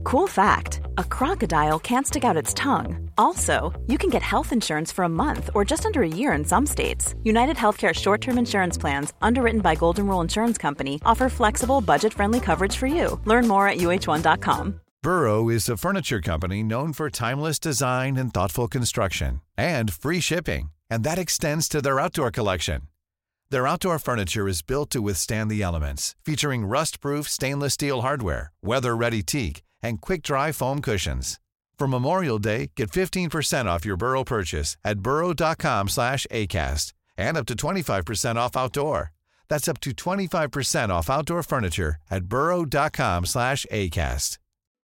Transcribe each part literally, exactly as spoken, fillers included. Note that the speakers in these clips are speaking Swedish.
Cool fact, a crocodile can't stick out its tongue. Also, you can get health insurance for a month or just under a year in some states. United Healthcare short-term insurance plans, underwritten by Golden Rule Insurance Company, offer flexible, budget-friendly coverage for you. Learn more at U H one dot com. Burrow is a furniture company known for timeless design and thoughtful construction, and free shipping, and that extends to their outdoor collection. Their outdoor furniture is built to withstand the elements, featuring rust-proof stainless steel hardware, weather-ready teak, and quick-dry foam cushions. For Memorial Day, get fifteen percent off your Burrow purchase at burrow.com slash ACAST and up to twenty-five percent off outdoor. That's up to twenty-five percent off outdoor furniture at burrow.com slash ACAST.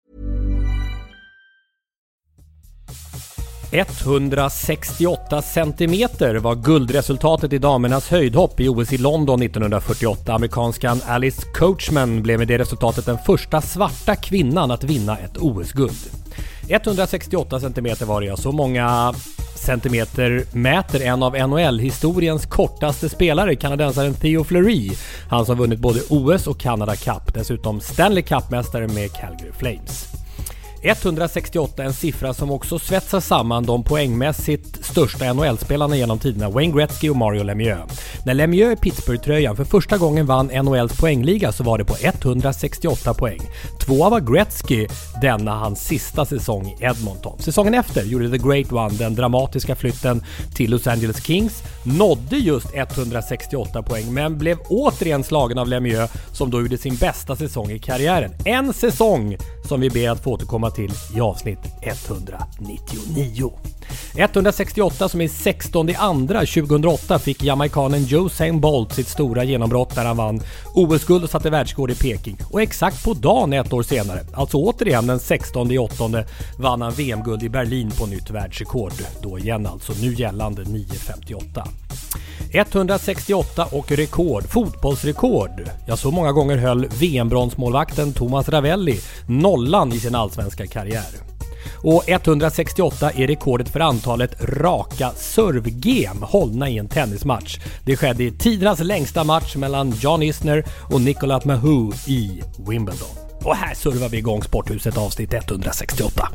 etthundrasextioåtta centimeter var guldresultatet i damernas höjdhopp i O S i London nittonhundrafyrtioåtta. Amerikanskan Alice Coachman blev med det resultatet den första svarta kvinnan att vinna ett O S-guld. etthundrasextioåtta centimeter var det, ja. Så många centimeter mäter en av N H L-historiens kortaste spelare, kanadensaren Theo Fleury. Han som vunnit både O S och Canada Cup, dessutom Stanley Cup-mästare med Calgary Flames. etthundrasextioåtta är en siffra som också svetsar samman de poängmässigt största N H L-spelarna genom tiderna, Wayne Gretzky och Mario Lemieux. När Lemieux i Pittsburgh-tröjan för första gången vann N H L:s poängliga så var det på etthundrasextioåtta poäng. Två var Gretzky denna hans sista säsong i Edmonton. Säsongen efter gjorde The Great One den dramatiska flytten till Los Angeles Kings, nådde just etthundrasextioåtta poäng men blev återigen slagen av Lemieux som då gjorde sin bästa säsong i karriären. En säsong som vi ber att få återkomma till i avsnitt etthundranittionio. etthundrasextioåtta som i sextonde andra tjugohundraåtta fick jamaikanen Usain Bolt sitt stora genombrott där han vann O S-guld och satte världsrekord i Peking. Och exakt på dagen ett år senare, alltså återigen den sextonde åttonde, vann han V M-guld i Berlin på nytt världsrekord. Då igen alltså, nu gällande nio femtioåtta. etthundrasextioåtta och rekord, fotbollsrekord. Ja, så många gånger höll V M-bronsmålvakten Thomas Ravelli nollan i sin allsvenska karriär. Och etthundrasextioåtta är rekordet för antalet raka servegame hållna i en tennismatch. Det skedde i tidernas längsta match mellan John Isner och Nicolas Mahut i Wimbledon. Och här servar vi igång Sporthuset avsnitt etthundrasextioåtta.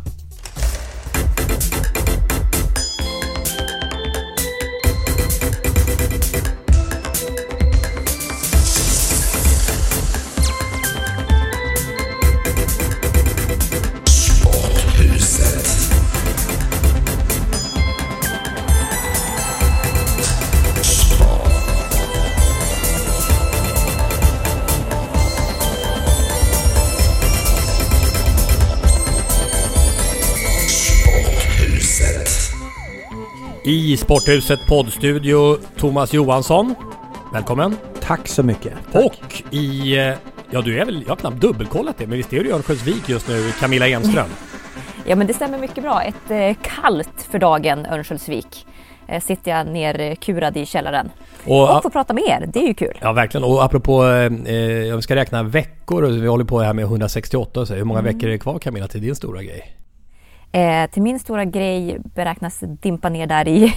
I Sporthuset poddstudio Thomas Johansson. Välkommen. Tack så mycket. Tack. Och i, ja du är väl, jag har knappt dubbelkollat det, men visst är det Örnsköldsvik just nu, Camilla Enström? Ja, men det stämmer mycket bra. Ett eh, kallt för dagen Örnsköldsvik. Eh, sitter jag ner kurad i källaren. Och, och får prata med er, det är ju kul. Ja, verkligen. Och apropå, eh, jag ska räkna veckor och vi håller på här med etthundrasextioåtta. Så hur många mm. veckor är det kvar, Camilla, till din stora grej? Eh, till min stora grej beräknas dimpa ner där i,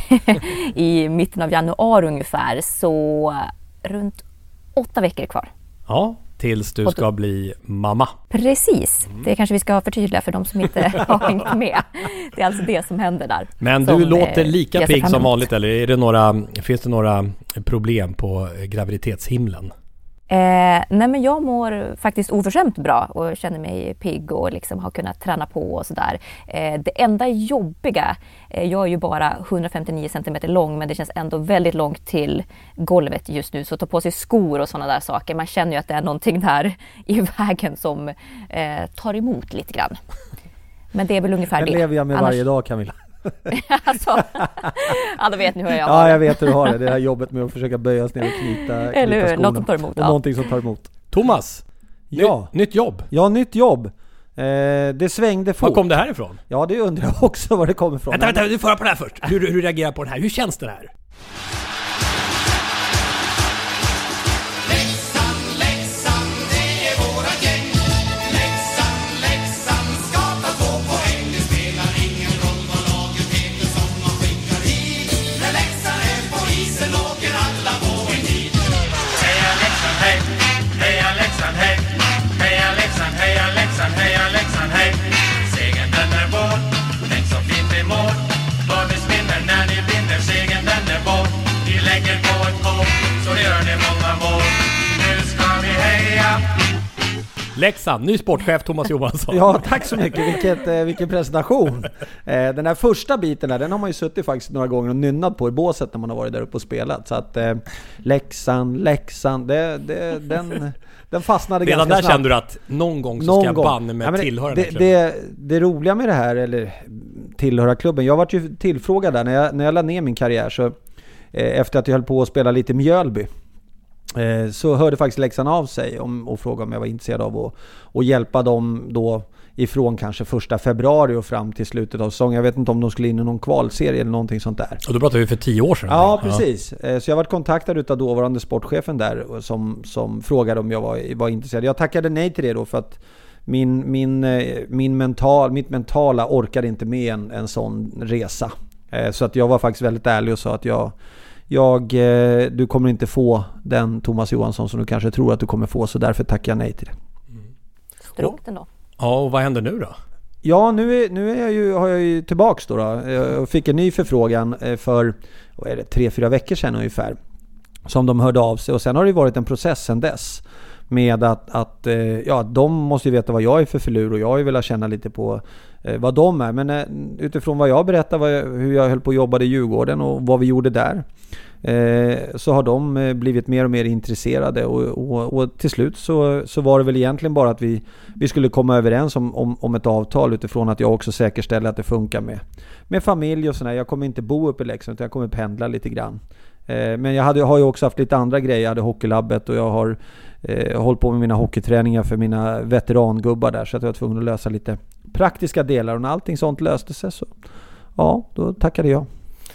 i mitten av januari ungefär. Så runt åtta veckor kvar. Ja, tills du ska bli mamma. Precis, mm. det kanske vi ska förtydliga för de som inte har hängt med. Det är alltså det som händer där. Men du låter lika pigg som vanligt, eller är det några, finns det några problem på graviditetshimlen? Eh, nej men jag mår faktiskt oförskämt bra och känner mig pigg och liksom har kunnat träna på och sådär. Eh, det enda jobbiga, eh, jag är ju bara etthundrafemtionio centimeter lång men det känns ändå väldigt långt till golvet just nu, så ta på sig skor och sådana där saker. Man känner ju att det är någonting där i vägen som eh, tar emot lite grann. Men det är väl ungefär det. Det lever jag med Annars... varje dag, Camilla. Alltså, ja, då vet ni hur jag har Ja, det. jag vet hur du har det. Det här jobbet med att försöka böja sig ner och knyta, Eller knyta skorna. Något som tar emot, och ja. någonting som tar emot. Thomas, ja. ny, nytt jobb. Ja, nytt jobb. Eh, det svängde fort. Var kom det här ifrån? Ja, det undrar jag också var det kommer ifrån. Vänta, vänta, du får höra på det här först. Hur, hur du reagerar på det här. Hur känns det här? Leksand, ny sportchef Thomas Johansson. Ja, tack så mycket. Vilket, eh, vilken presentation. Eh, den här första biten där, den har man ju suttit faktiskt några gånger och nynnat på i båset när man har varit där uppe och spelat. Så att eh, Leksand, Leksand, det, det, den, den fastnade redan ganska där snabbt. Kände du att någon gång så någon ska jag gång. banne med ja, tillhöra det, den klubben. det, det roliga med det här, eller tillhöra klubben, jag var ju tillfrågad där när jag, när jag lade ner min karriär, så eh, efter att jag höll på att spela lite i Mjölby, eh, så hörde faktiskt Leksand av sig om, och frågade om jag var intresserad av att och hjälpa dem då ifrån kanske första februari och fram till slutet av säsongen. Jag vet inte om de skulle in i någon kvalserie eller någonting sånt där. Och då pratar vi för tio år sedan. Ja, precis. Ja. Så jag var kontaktad utav dåvarande sportchefen där som, som frågade om jag var, var intresserad. Jag tackade nej till det då för att min, min, min mental, mitt mentala orkade inte med en, en sån resa. Så att jag var faktiskt väldigt ärlig och sa att jag, jag, du kommer inte få den Thomas Johansson som du kanske tror att du kommer få, så därför tackar jag nej till det. Strångt ändå. Ja, och vad händer nu då? Ja, nu är, nu är jag ju, har jag ju tillbaks då, då. Jag fick en ny förfrågan för vad är det, tre, fyra veckor sedan ungefär, som de hörde av sig, och sen har det varit en process sedan dess med att, att ja, de måste ju veta vad jag är för filur och jag vill vilja känna lite på vad de är, men utifrån vad jag berättar, vad jag, hur jag höll på att jobba i Djurgården och vad vi gjorde där, så har de blivit mer och mer intresserade och, och, och till slut så, så var det väl egentligen bara att vi, vi skulle komma överens om, om, om ett avtal utifrån att jag också säkerställer att det funkar med, med familj och sådär. Jag kommer inte bo uppe i Leksand utan jag kommer pendla lite grann. Men jag hade, har ju också haft lite andra grejer. Jag hade hockeylabbet och jag har eh, hållit på med mina hockeyträningar för mina veterangubbar där, så att jag var tvungen att lösa lite praktiska delar, och när allting sånt löste sig så ja, då tackade jag.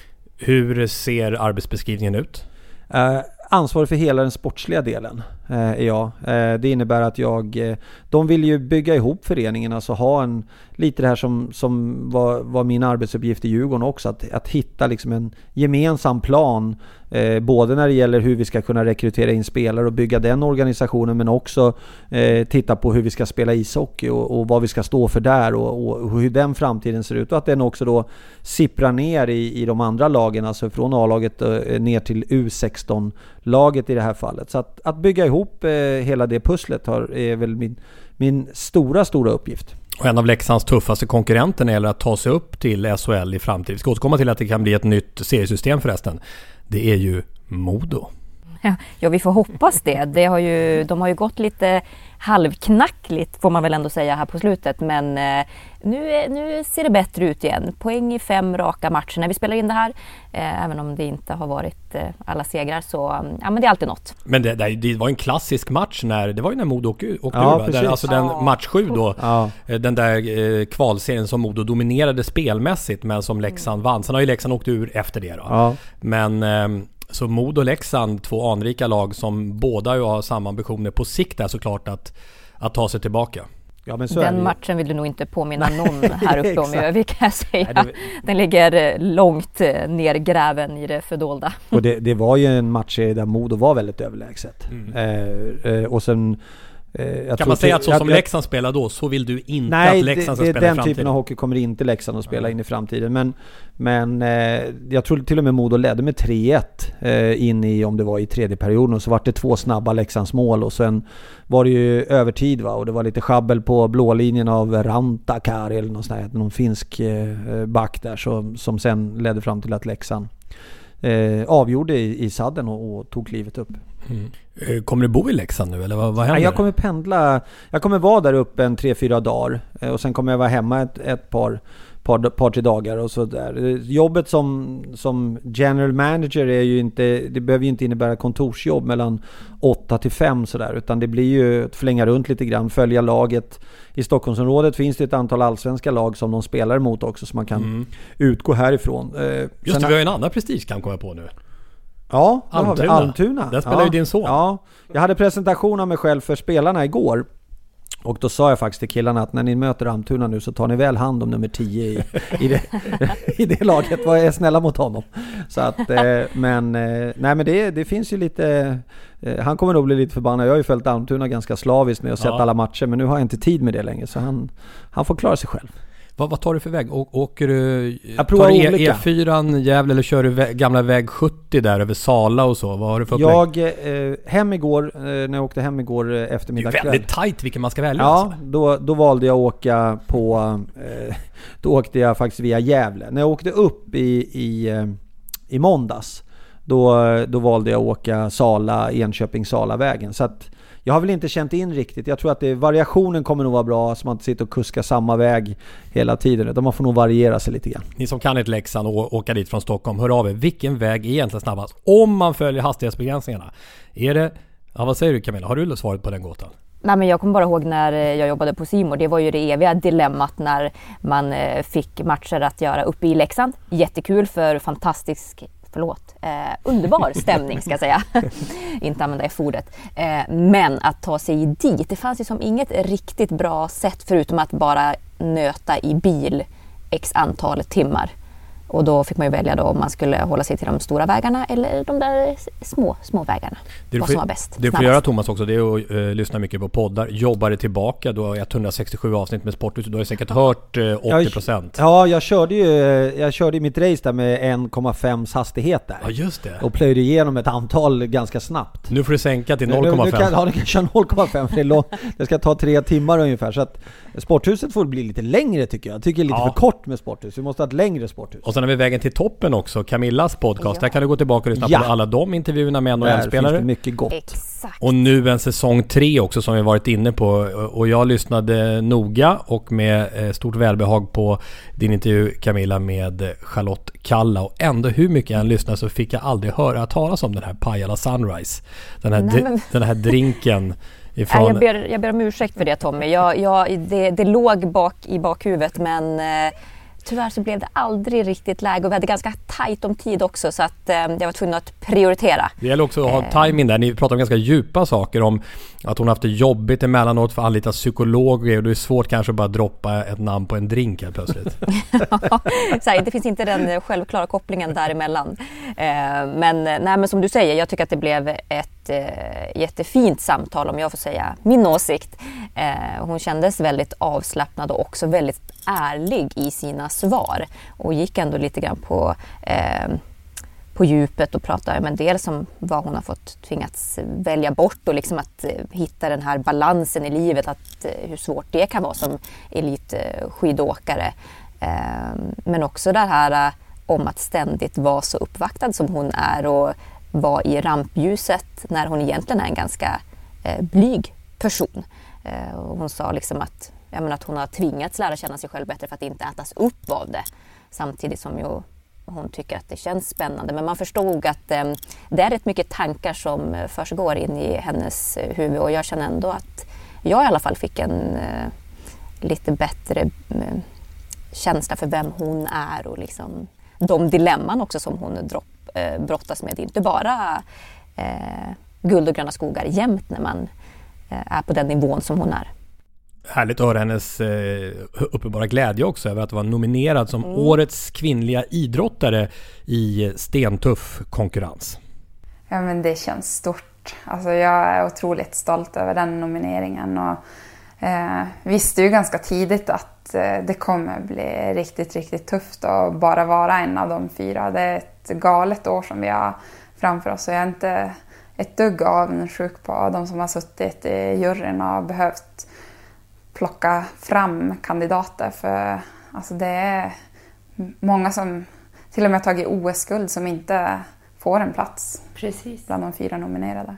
Hur ser arbetsbeskrivningen ut? Eh, ansvarig för hela den sportsliga delen eh, är jag. Eh, det innebär att jag eh, de vill ju bygga ihop föreningen, alltså ha en lite det här som, som var, var min arbetsuppgift i Djurgården också, att, att hitta liksom en gemensam plan, eh, både när det gäller hur vi ska kunna rekrytera in spelare och bygga den organisationen, men också eh, titta på hur vi ska spela ishockey och, och vad vi ska stå för där och, och hur den framtiden ser ut, och att den också då sipprar ner i, i de andra lagen, alltså från A-laget eh, ner till U sexton-laget i det här fallet. Så att, att bygga ihop eh, hela det pusslet har, är väl min, min stora, stora uppgift. Och en av Leksands tuffaste konkurrenter när det gäller att ta sig upp till S H L i framtiden. Vi ska återkomma till att det kan bli ett nytt seriesystem förresten. Det är ju Modo. Ja, ja, vi får hoppas det. det har ju, de har ju gått lite halvknackligt får man väl ändå säga här på slutet, men eh, nu, nu ser det bättre ut igen. Poäng i fem raka matcher när vi spelar in det här, eh, även om det inte har varit eh, alla segrar, så ja, men det är alltid något. Men det, det var en klassisk match när, det var ju när Modo åkte, åkte ja, ur, där, alltså den ja. match sju då, ja. den där eh, kvalserien som Modo dominerade spelmässigt men som Leksand vann. Sen har ju Leksand åkt ur efter det då. Ja. Men eh, så Modo och Leksand, två anrika lag som båda ju har samma ambitioner på sikt är såklart att, att ta sig tillbaka. Ja, men så den matchen vill du nog inte påminna någon här uppe om i Övik, kan jag säga. Nej, det... Den ligger långt ner gräven i det fördolda. Och det, det var ju en match där Modo var väldigt överlägset. Mm. Eh, eh, och sen Jag kan man säga att så jag, som jag, Leksand spelar då, så vill du inte nej, att Leksand ska det, spela i den framtiden? typen av hockey kommer inte Leksand att spela mm. in i framtiden. Men, men eh, jag tror till och med Modo ledde med tre ett eh, in i, om det var i tredje perioden, och så var det två snabba Leksands mål, och sen var det ju övertid, va, och det var lite schabbel på blålinjen av Rantakari eller någon, sån här, någon finsk eh, back där, så, som sen ledde fram till att Leksand eh, avgjorde i, i sadden och, och tog klivet upp. Mm. Kommer du bo i Leksand nu eller vad, vad händer? Ja, jag kommer pendla. Jag kommer vara där uppe en tre, fyra dagar, och sen kommer jag vara hemma ett, ett par, par, par tre dagar och så där. Jobbet som, som general manager är ju inte, det behöver ju inte innebära kontorsjobb mellan åtta till fem sådär, utan det blir ju att flänga runt lite grann, följa laget. I Stockholmsområdet finns det ett antal allsvenska lag som de spelar emot också, så man kan mm. utgå härifrån. Just sen, det, vi har ju en annan prestigekamp kommer jag på nu. Ja, Almtuna. Almtuna. Där spelar ja. ju din son. Ja, jag hade presentation av mig själv för spelarna igår. Och då sa jag faktiskt till killarna att när ni möter Almtuna nu så tar ni väl hand om nummer tio i, i, det, i det laget. Var är snälla mot honom. Så att, eh, men, eh, nej men det, det finns ju lite, eh, han kommer nog bli lite förbannad. Jag har ju följt Almtuna ganska slaviskt med att sett ja. alla matcher, men nu har jag inte tid med det längre, så han, han får klara sig själv. Vad, vad tar du för väg? Å, åker du Jag tar du e, olika. E fyra Gävle eller kör du vä- gamla väg sjuttio där över Sala och så? Vad har du för Jag eh, hem igår, eh, när jag åkte hem igår eh, eftermiddag Det är kväll. väldigt tajt vilken man ska välja. Ja, alltså. då, då valde jag att åka på, eh, då åkte jag faktiskt via Gävle. När jag åkte upp i, i, eh, i måndags, då, då valde jag att åka Sala, Enköping-Sala-vägen. Så att jag har väl inte känt in riktigt. Jag tror att det, variationen kommer nog vara bra, så man inte sitter och kuskar samma väg hela tiden. Utan man får nog variera sig lite grann. Ni som kan ett Leksand och åka dit från Stockholm, hör av er. Vilken väg är egentligen snabbast? Om man följer hastighetsbegränsningarna. Är det, ja, vad säger du Camilla? Har du svaret på den gåtan? Nej, men jag kommer bara ihåg när jag jobbade på C More. Det var ju det eviga dilemmat när man fick matcher att göra uppe i Leksand. Jättekul för fantastisk, förlåt, eh, underbar stämning ska jag säga. Inte använda F-ordet. Eh, men att ta sig dit, det fanns ju som inget riktigt bra sätt förutom att bara nöta i bil x antal timmar. Och då fick man ju välja då om man skulle hålla sig till de stora vägarna eller de där små, små vägarna. Det vad får, som var bäst. det du får göra Thomas också, det är att uh, lyssna mycket på poddar. Jobbar det tillbaka, du har etthundrasextiosju avsnitt med Sporthuset. Du har ju säkert hört uh, åttio procent. Ja, jag körde ju jag körde mitt race där med en komma fem hastighet där. Ja, just det. Och plöjde igenom ett antal ganska snabbt. Nu får du sänka till noll komma fem. Nu, nu kan, ja, du kan köra noll komma fem för det, är lång, det ska ta tre timmar ungefär. Så att Sporthuset får bli lite längre tycker jag. Jag tycker det är lite ja. för kort med Sporthus. Vi måste ha ett längre Sporthus. Och sen har vi vägen till toppen också, Camillas podcast. Ja. Där kan du gå tillbaka och lyssna ja. på alla de intervjuerna med N H L-spelare. Där finns det mycket gott. Exakt. Och nu en säsong tre också som vi varit inne på. Och jag lyssnade noga och med stort välbehag på din intervju Camilla med Charlotte Kalla. Och ändå hur mycket jag än lyssnade så fick jag aldrig höra talas om den här Pajala Sunrise. Den här, Nej, men... den här drinken. Ifrån... Nej, jag, ber, jag ber om ursäkt för det Tommy. Jag, jag, det, det låg bak i bakhuvudet men eh, tyvärr så blev det aldrig riktigt läge och vi hade ganska tajt om tid också så att eh, jag var tvungen att prioritera. Det gäller också att ha eh. timing där. Ni pratar om ganska djupa saker om att hon haft det jobbigt emellanåt för att anlita psykologer och det är svårt kanske att bara droppa ett namn på en drink helt plötsligt. Så här, det finns inte den självklara kopplingen däremellan. Eh, men, nej, men som du säger, jag tycker att det blev ett eh, jättefint samtal om jag får säga min åsikt. Eh, hon kändes väldigt avslappnad och också väldigt ärlig i sina svar och gick ändå lite grann på eh, på djupet och pratade om en del som vad hon har fått tvingats välja bort och liksom att eh, hitta den här balansen i livet, att eh, hur svårt det kan vara som elitskidåkare. Eh, men också det här eh, om att ständigt vara så uppvaktad som hon är och vara i rampljuset när hon egentligen är en ganska eh, blyg person. Eh, och hon sa liksom att, jag menar, att hon har tvingats lära känna sig själv bättre för att inte ätas upp av det. Samtidigt som ju hon tycker att det känns spännande. Men man förstod att eh, det är rätt mycket tankar som eh, försiggår in i hennes eh, huvud. Och jag känner ändå att jag i alla fall fick en eh, lite bättre eh, känsla för vem hon är. Och liksom de dilemman också som hon dropp, eh, brottas med. Det är inte bara eh, guld och gröna skogar jämt när man eh, är på den nivån som hon är. Härligt att höra hennes eh, uppenbara glädje också över att vara nominerad som mm. årets kvinnliga idrottare i stentuff konkurrens. Ja, men det känns stort. Alltså, jag är otroligt stolt över den nomineringen och eh, visste ju ganska tidigt att eh, det kommer bli riktigt, riktigt tufft att bara vara en av de fyra. Det är ett galet år som vi har framför oss och jag är inte ett dugg avundsjuk på de som har suttit i juryn och behövt plocka fram kandidater för alltså det är många som till och med tagit O S-guld som inte får en plats. Precis. Bland de fyra nominerade.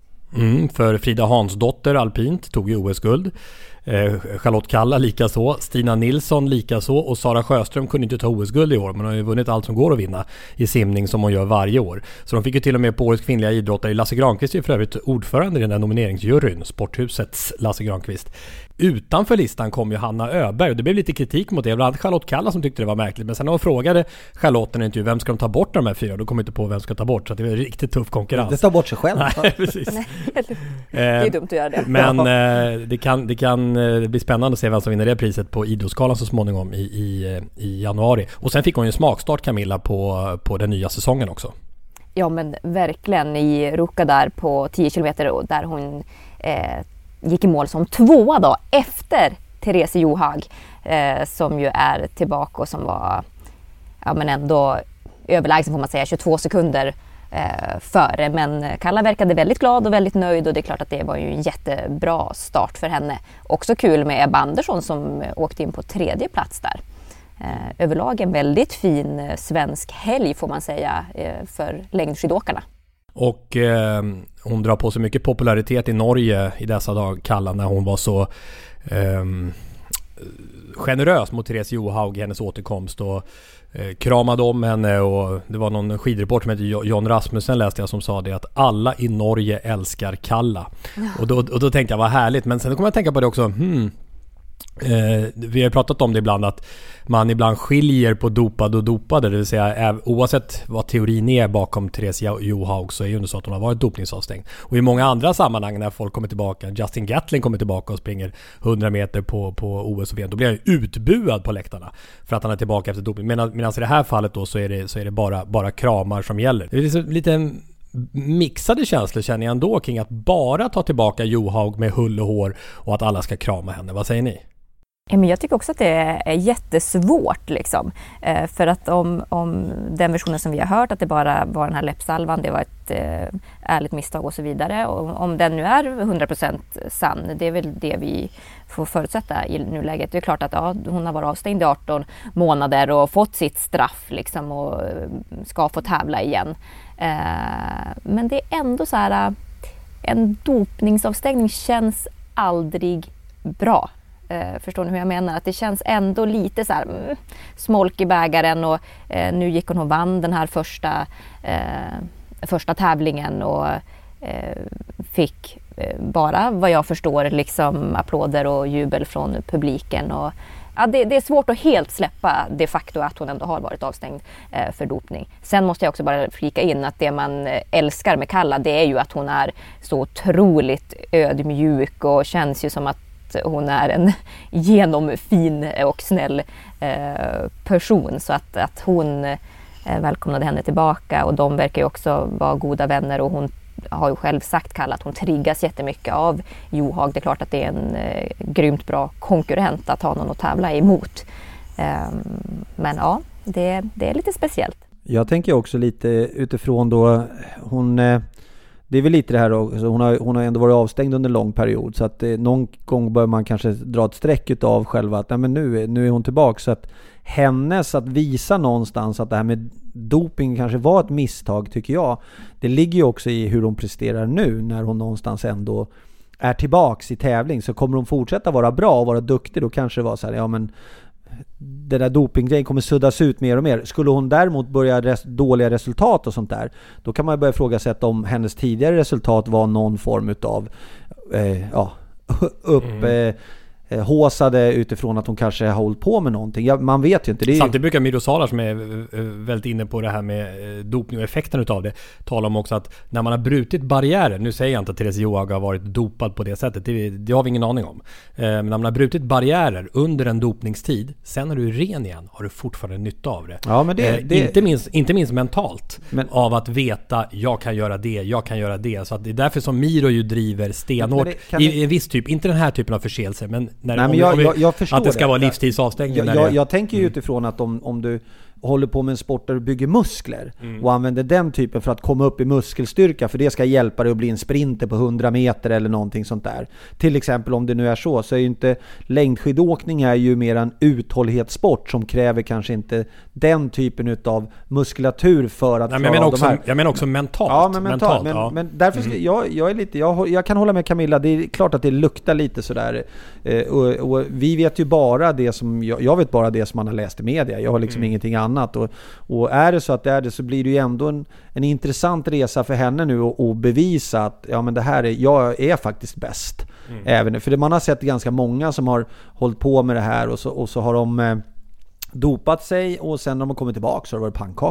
Mm, för Frida Hansdotter alpint tog ju O S-guld. Eh, Charlotte Kalla lika så, Stina Nilsson lika så och Sara Sjöström kunde inte ta O S-guld i år men har ju vunnit allt som går att vinna i simning som hon gör varje år. Så de fick ju till och med på årets kvinnliga idrottare. Lasse Granqvist är för övrigt ordförande i den där nomineringsjuryn, Sporthusets Lasse Granqvist. Utanför listan kom ju Hanna Öberg och det blev lite kritik mot det. Bland annat Charlotte Kalla som tyckte det var märkligt. Men sen när hon frågade Charlotte i en intervju, vem ska de ta bort de här fyra? Då kom inte på vem ska ta bort. Så det var en riktigt tuff konkurrens. Det tar bort sig själv. Nej, precis. Nej, det är dumt att göra det. Men eh, det kan, det kan det blir spännande att se vem som vinner det priset på Idrottsgalan så småningom i, i, i januari. Och sen fick hon ju en smakstart Camilla på, på den nya säsongen också. Ja men verkligen i Ruka där på tio kilometer där hon eh, gick i mål som tvåa då efter Therese Johaug eh, som ju är tillbaka och som var ja, men ändå överlägsen får man säga, tjugotvå sekunder eh, före. Men Kalla verkade väldigt glad och väldigt nöjd och det är klart att det var ju en jättebra start för henne. Också kul med Ebba Andersson som åkte in på tredje plats där. Eh, överlag en väldigt fin eh, svensk helg får man säga eh, för längdskidåkarna. Och eh, hon drar på sig mycket popularitet i Norge i dessa dagar, Kalla, när hon var så eh, generös mot Therese Johaug i hennes återkomst och eh, kramade om henne. Och det var någon skidreporter som heter John Rasmussen läste jag som sa det, att alla i Norge älskar Kalla. Ja. Och, då, och då tänkte jag vad härligt, men sen kommer jag tänka på det också, hmm, Eh, vi har pratat om det ibland att man ibland skiljer på dopad och dopade, det vill säga oavsett vad teorin är bakom Therese Johaug så är ju inte så att hon har varit dopningsavstängd. Och i många andra sammanhang när folk kommer tillbaka, Justin Gatlin kommer tillbaka och springer hundra meter på, på O S och V M, då blir han utbuad på läktarna för att han är tillbaka efter dopning. Medan, medan i det här fallet då så är det, så är det bara, bara kramar som gäller. Det är liksom lite mixade känslor känner jag ändå kring att bara ta tillbaka Johaug med hull och hår och att alla ska krama henne. Vad säger ni? Men jag tycker också att det är jättesvårt liksom. Eh, för att om, om den versionen som vi har hört att det bara var den här läppsalvan, det var ett eh, ärligt misstag och så vidare. Och om den nu är hundra procent sann, det är väl det vi får förutsätta i nuläget. Det är klart att ja, hon har varit avstängd i arton månader och fått sitt straff liksom, och ska få tävla igen. Eh, men det är ändå så här, en dopningsavstängning känns aldrig bra. Uh, förstår ni hur jag menar? Att det känns ändå lite så här mm, smolk i bägaren och uh, nu gick hon och vann den här första, uh, första tävlingen och uh, fick uh, bara vad jag förstår liksom applåder och jubel från publiken och ja, det, det är svårt att helt släppa det faktum att hon ändå har varit avstängd uh, för dopning. Sen måste jag också bara flika in att det man älskar med Kalla, det är ju att hon är så otroligt ödmjuk och känns ju som att hon är en genomfin och snäll eh, person, så att, att hon eh, välkomnade henne tillbaka och de verkar ju också vara goda vänner och hon har ju själv sagt Kalla att hon triggas jättemycket av Johaug. Det är klart att det är en eh, grymt bra konkurrent att ha någon att tävla emot. Eh, men ja, det, det är lite speciellt. Jag tänker också lite utifrån då hon... Eh, Det är väl lite det här också. Hon har, hon har ändå varit avstängd under en lång period. Så att eh, någon gång bör man kanske dra ett streck utav själva att nej, men nu, nu är hon tillbaka. Så att hennes att visa någonstans att det här med doping kanske var ett misstag tycker jag. Det ligger ju också i hur hon presterar nu när hon någonstans ändå är tillbaks i tävling. Så kommer hon fortsätta vara bra och vara duktig, då kanske det var så här, ja men det där dopinggrejen kommer suddas ut mer och mer. Skulle hon däremot börja res- dåliga resultat och sånt där, då kan man börja ifrågasätta om hennes tidigare resultat var någon form utav eh, ja, upp mm. eh, håsade utifrån att hon kanske har hållit på med någonting. Ja, man vet ju inte. Det är ju... Samtidigt brukar Miro Salar som är väldigt inne på det här med dopning och effekten utav det tala om också att när man har brutit barriärer, nu säger jag inte att Therese Johaug har varit dopad på det sättet, det, det har vi ingen aning om. Men när man har brutit barriärer under en dopningstid, sen när du är ren igen har du fortfarande nytta av det. Ja, men det, det... Inte, minst, inte minst mentalt men... av att veta jag kan göra det, jag kan göra det. Så att det är därför som Miro ju driver stenhårt i, i en viss typ, inte den här typen av förseelser, men när Nej, men jag, jag, jag att det ska det. vara livstidsavstängning. Jag, jag, jag tänker ju utifrån att om, om du håller på med en sport där du bygger muskler mm. och använder den typen för att komma upp i muskelstyrka, för det ska hjälpa dig att bli en sprinter på hundra meter eller någonting sånt där. Till exempel om det nu är så, så är ju inte längdskidåkning är ju mer en uthållighetssport som kräver kanske inte den typen av muskulatur för att Nej, men jag, menar också, de här. jag menar också mentalt. Ja, men mentalt. mentalt men, ja. men därför ska, mm. jag, jag är lite, jag, jag kan hålla med Camilla, det är klart att det luktar lite sådär. Eh, och, och vi vet ju bara det som, jag, jag vet bara det som man har läst i media. Jag har liksom mm. ingenting annat. Annat. Och, och är det så att det är det, så blir det ju ändå en, en intressant resa för henne nu att, att bevisa att ja, men det här är, jag är faktiskt bäst. Mm. Även, för det, man har sett ganska många som har hållit på med det här och så, och så har de eh, dopat sig och sen när de kommer tillbaka så har det varit pannkaka.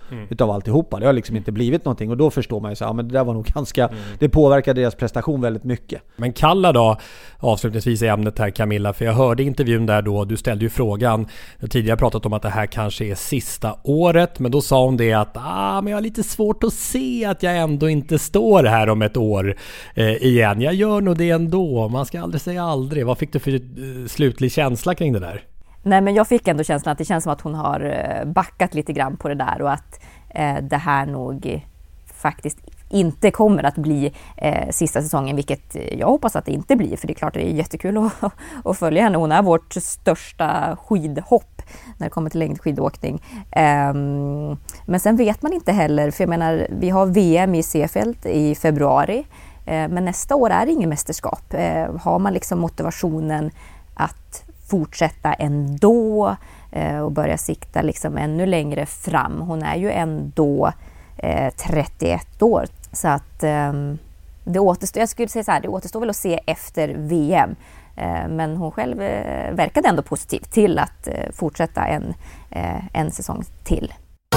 mm. utav alltihopa. Det har liksom inte blivit någonting och då förstår man ju så ja, men det där var nog ganska, mm. det påverkade deras prestation väldigt mycket. Men Kalla då, avslutningsvis i ämnet här Camilla, för jag hörde intervjun där då, du ställde ju frågan, jag tidigare pratat om att det här kanske är sista året, men då sa hon det att ah, men jag har lite svårt att se att jag ändå inte står här om ett år eh, igen. Jag gör nog det ändå, man ska aldrig säga aldrig. Vad fick du för eh, slutlig känsla kring det där? Nej, men jag fick ändå känslan att det känns som att hon har backat lite grann på det där och att eh, det här nog faktiskt inte kommer att bli eh, sista säsongen, vilket jag hoppas att det inte blir, för det är klart att det är jättekul att, att följa henne. Hon är vårt största skidhopp när det kommer till längdskidåkning. Eh, men sen vet man inte heller, för jag menar, vi har V M i Seefeld i februari, eh, men nästa år är det ingen mästerskap. Eh, har man liksom motivationen att fortsätta ändå eh, och börja sikta liksom ännu längre fram. Hon är ju ändå eh, trettioett år. Så att eh, det återstår, jag skulle säga så här, det återstår väl att se efter V M. Eh, men hon själv eh, verkade ändå positiv till att eh, fortsätta en, eh, en säsong till.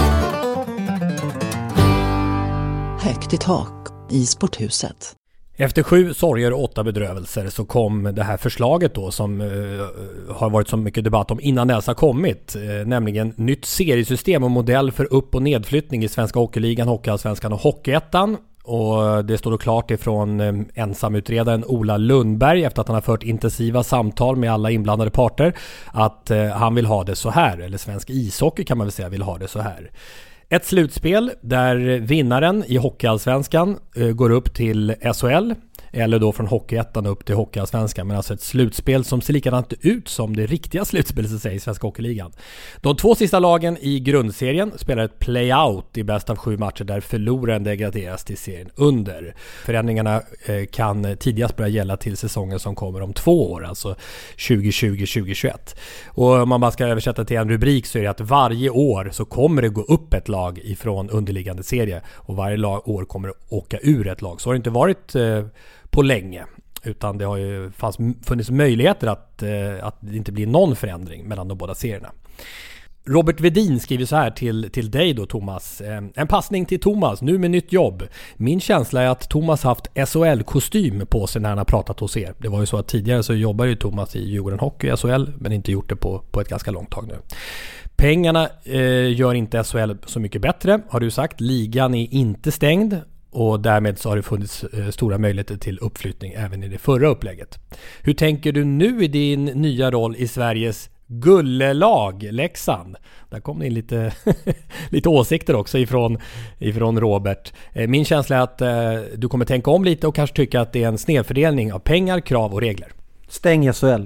Högt i tak i sporthuset. Efter sju sorger och åtta bedrövelser så kom det här förslaget då som uh, har varit så mycket debatt om innan det ens har kommit. Uh, nämligen nytt seriesystem och modell för upp- och nedflyttning i Svenska Hockeyligan, Hockeyallsvenskan och Hockeyettan. Och det står då klart ifrån uh, ensamutredaren Ola Lundberg efter att han har fört intensiva samtal med alla inblandade parter att uh, han vill ha det så här. Eller Svensk ishockey kan man väl säga vill ha det så här. Ett slutspel där vinnaren i Hockeyallsvenskan uh, går upp till S H L eller då från Hockeyettan upp till Hockeyallsvenskan, men alltså ett slutspel som ser likadant ut som det riktiga slutspelet som säger i Svenska Hockeyligan. De två sista lagen i grundserien spelar ett playout i bäst av sju matcher där förloraren degraderas till serien under. Förändringarna eh, kan tidigast börja gälla till säsongen som kommer om två år, alltså tjugo tjugo tjugo tjugoett. Och om man bara ska översätta till en rubrik så är det att varje år så kommer det gå upp ett lag ifrån underliggande serie och varje lag, år kommer det åka ur ett lag. Så har det inte varit eh, på länge, utan det har ju fanns, funnits möjligheter att, eh, att det inte blir någon förändring mellan de båda serierna. Robert Vedin skriver så här till, till dig då Thomas. En passning till Thomas, nu med nytt jobb. Min känsla är att Thomas haft S H L-kostym på sig när han har pratat hos er. Det var ju så att tidigare så jobbar ju Thomas i Djurgården Hockey i S H L, men inte gjort det på, på ett ganska långt tag nu. Pengarna eh, gör inte S H L så mycket bättre, har du sagt. Ligan är inte stängd. Och därmed så har det funnits eh, stora möjligheter till uppflyttning även i det förra upplägget. Hur tänker du nu i din nya roll i Sveriges gullelag Leksand? Där kom det in lite, lite åsikter också ifrån, ifrån Robert. Eh, min känsla är att eh, du kommer tänka om lite och kanske tycka att det är en snedfördelning av pengar, krav och regler. Stäng S H L.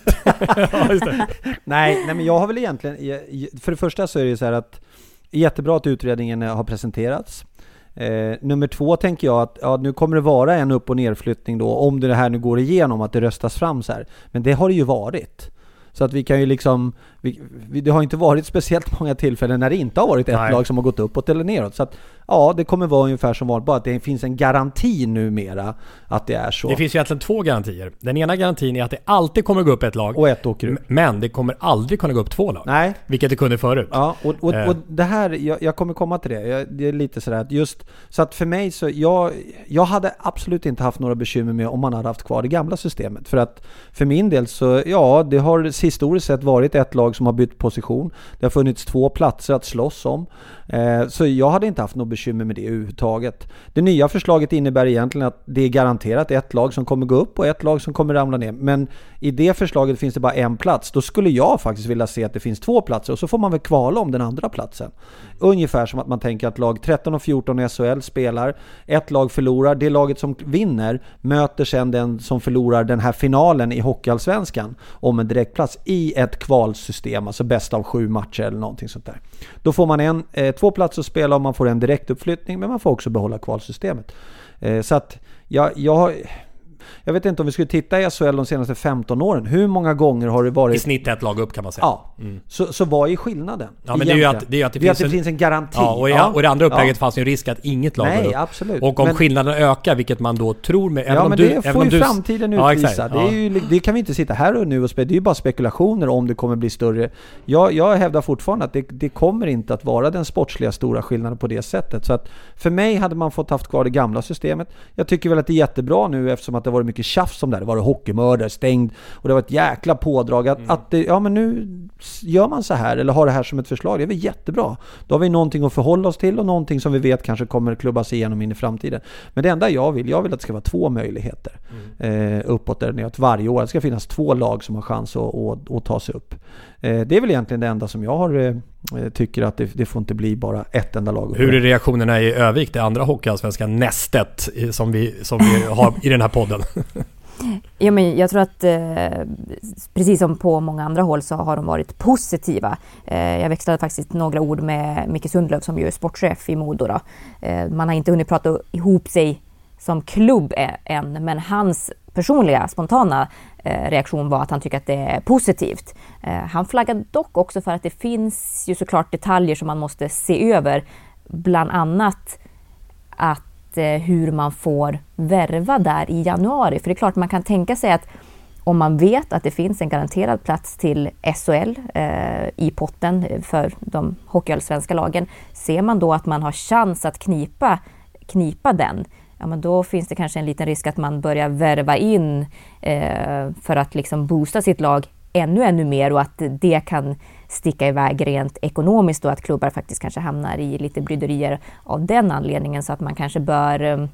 Ja, just det. nej, nej, men jag har väl egentligen... För det första så är det ju så här att jättebra att utredningen har presenterats. Eh, nummer två tänker jag att ja, nu kommer det vara en upp- och nerflyttning då, om det här nu går igenom att det röstas fram så här. Men det har det ju varit. Så att vi kan ju liksom vi, vi, det har inte varit speciellt många tillfällen när det inte har varit ett Nej. lag som har gått uppåt eller neråt. Så att ja, det kommer vara ungefär som vanligt, bara att det finns en garanti numera att det är så. Det finns ju egentligen två garantier. Den ena garantin är att det alltid kommer gå upp ett lag och ett åker ut. Men det kommer aldrig kunna gå upp två lag. Nej. Vilket det kunde förut. Ja, och, och, och det här, jag, jag kommer komma till det. Jag, det är lite sådär att just, så att för mig så, jag, jag hade absolut inte haft några bekymmer med om man hade haft kvar det gamla systemet. För att för min del så, ja, det har historiskt sett varit ett lag som har bytt position. Det har funnits två platser att slåss om. Eh, så jag hade inte haft något bekymmer med det överhuvudtaget. Det nya förslaget innebär egentligen att det är garanterat ett lag som kommer gå upp och ett lag som kommer ramla ner. Men i det förslaget finns det bara en plats. Då skulle jag faktiskt vilja se att det finns två platser och så får man väl kvala om den andra platsen. Ungefär som att man tänker att lag tretton och fjorton i S H L spelar. Ett lag förlorar. Det laget som vinner möter sedan den som förlorar den här finalen i Hockeyallsvenskan om en direktplats i ett kvalsystem. Alltså bäst av sju matcher eller någonting sånt där. Då får man en, eh, två platser att spela och man får en direkt uppflyttning, men man får också behålla kvalsystemet. Eh, så att jag, jag jag vet inte om vi skulle titta i S H L de senaste femton åren. Hur många gånger har det varit... I snitt ett lag upp kan man säga. Ja, mm. så, så vad är skillnaden? Ja, men det är ju att det, är att det, det, finns, att det en, finns en garanti. Ja, och, i, ja. och i det andra upplägget ja. fanns ju en risk att inget lag Nej, går upp. absolut. Och om men, skillnaden ökar, vilket man då tror med... Ja, om men du, det får ju du, framtiden ja, utvisa. exakt, det, är ja. ju, det kan vi inte sitta här och nu och spela. Det är ju bara spekulationer om det kommer bli större. Jag, jag hävdar fortfarande att det, det kommer inte att vara den sportsliga stora skillnaden på det sättet. Så att för mig hade man fått haft kvar det gamla systemet. Jag tycker väl att det är jättebra nu eftersom att det har varit mycket tjafs om det. Det var hockeymördare, stängd och det var ett jäkla pådrag att, mm. att det, ja men nu gör man så här eller har det här som ett förslag. Det är väl jättebra. Då har vi någonting att förhålla oss till och någonting som vi vet kanske kommer klubbas igenom in i framtiden. Men det enda jag vill, jag vill att det ska vara två möjligheter mm. eh, uppåt där ner. Att varje år det ska finnas två lag som har chans att, att, att ta sig upp. Eh, det är väl egentligen det enda som jag har eh, tycker att det, det får inte bli bara ett enda lag. Hur är reaktionerna i Övik, det andra hockeyallsvenska nästet som vi, som vi har i den här podden? Ja, men jag tror att eh, precis som på många andra håll så har de varit positiva. Eh, jag växlade faktiskt några ord med Micke Sundlöv som ju är sportchef i Modo. Då. Eh, man har inte hunnit prata ihop sig som klubb än, men hans personliga, spontana eh, reaktion var att han tycker att det är positivt. Eh, han flaggade dock också för att det finns ju såklart detaljer som man måste se över, bland annat att eh, hur man får värva där i januari. För det är klart man kan tänka sig att om man vet att det finns en garanterad plats till S H L eh, i potten för de hockeyallsvenska lagen, ser man då att man har chans att knipa, knipa den, ja, men då finns det kanske en liten risk att man börjar värva in eh, för att liksom boosta sitt lag ännu ännu mer och att det kan sticka iväg rent ekonomiskt och att klubbar faktiskt kanske hamnar i lite bryderier av den anledningen, så att man kanske bör eh,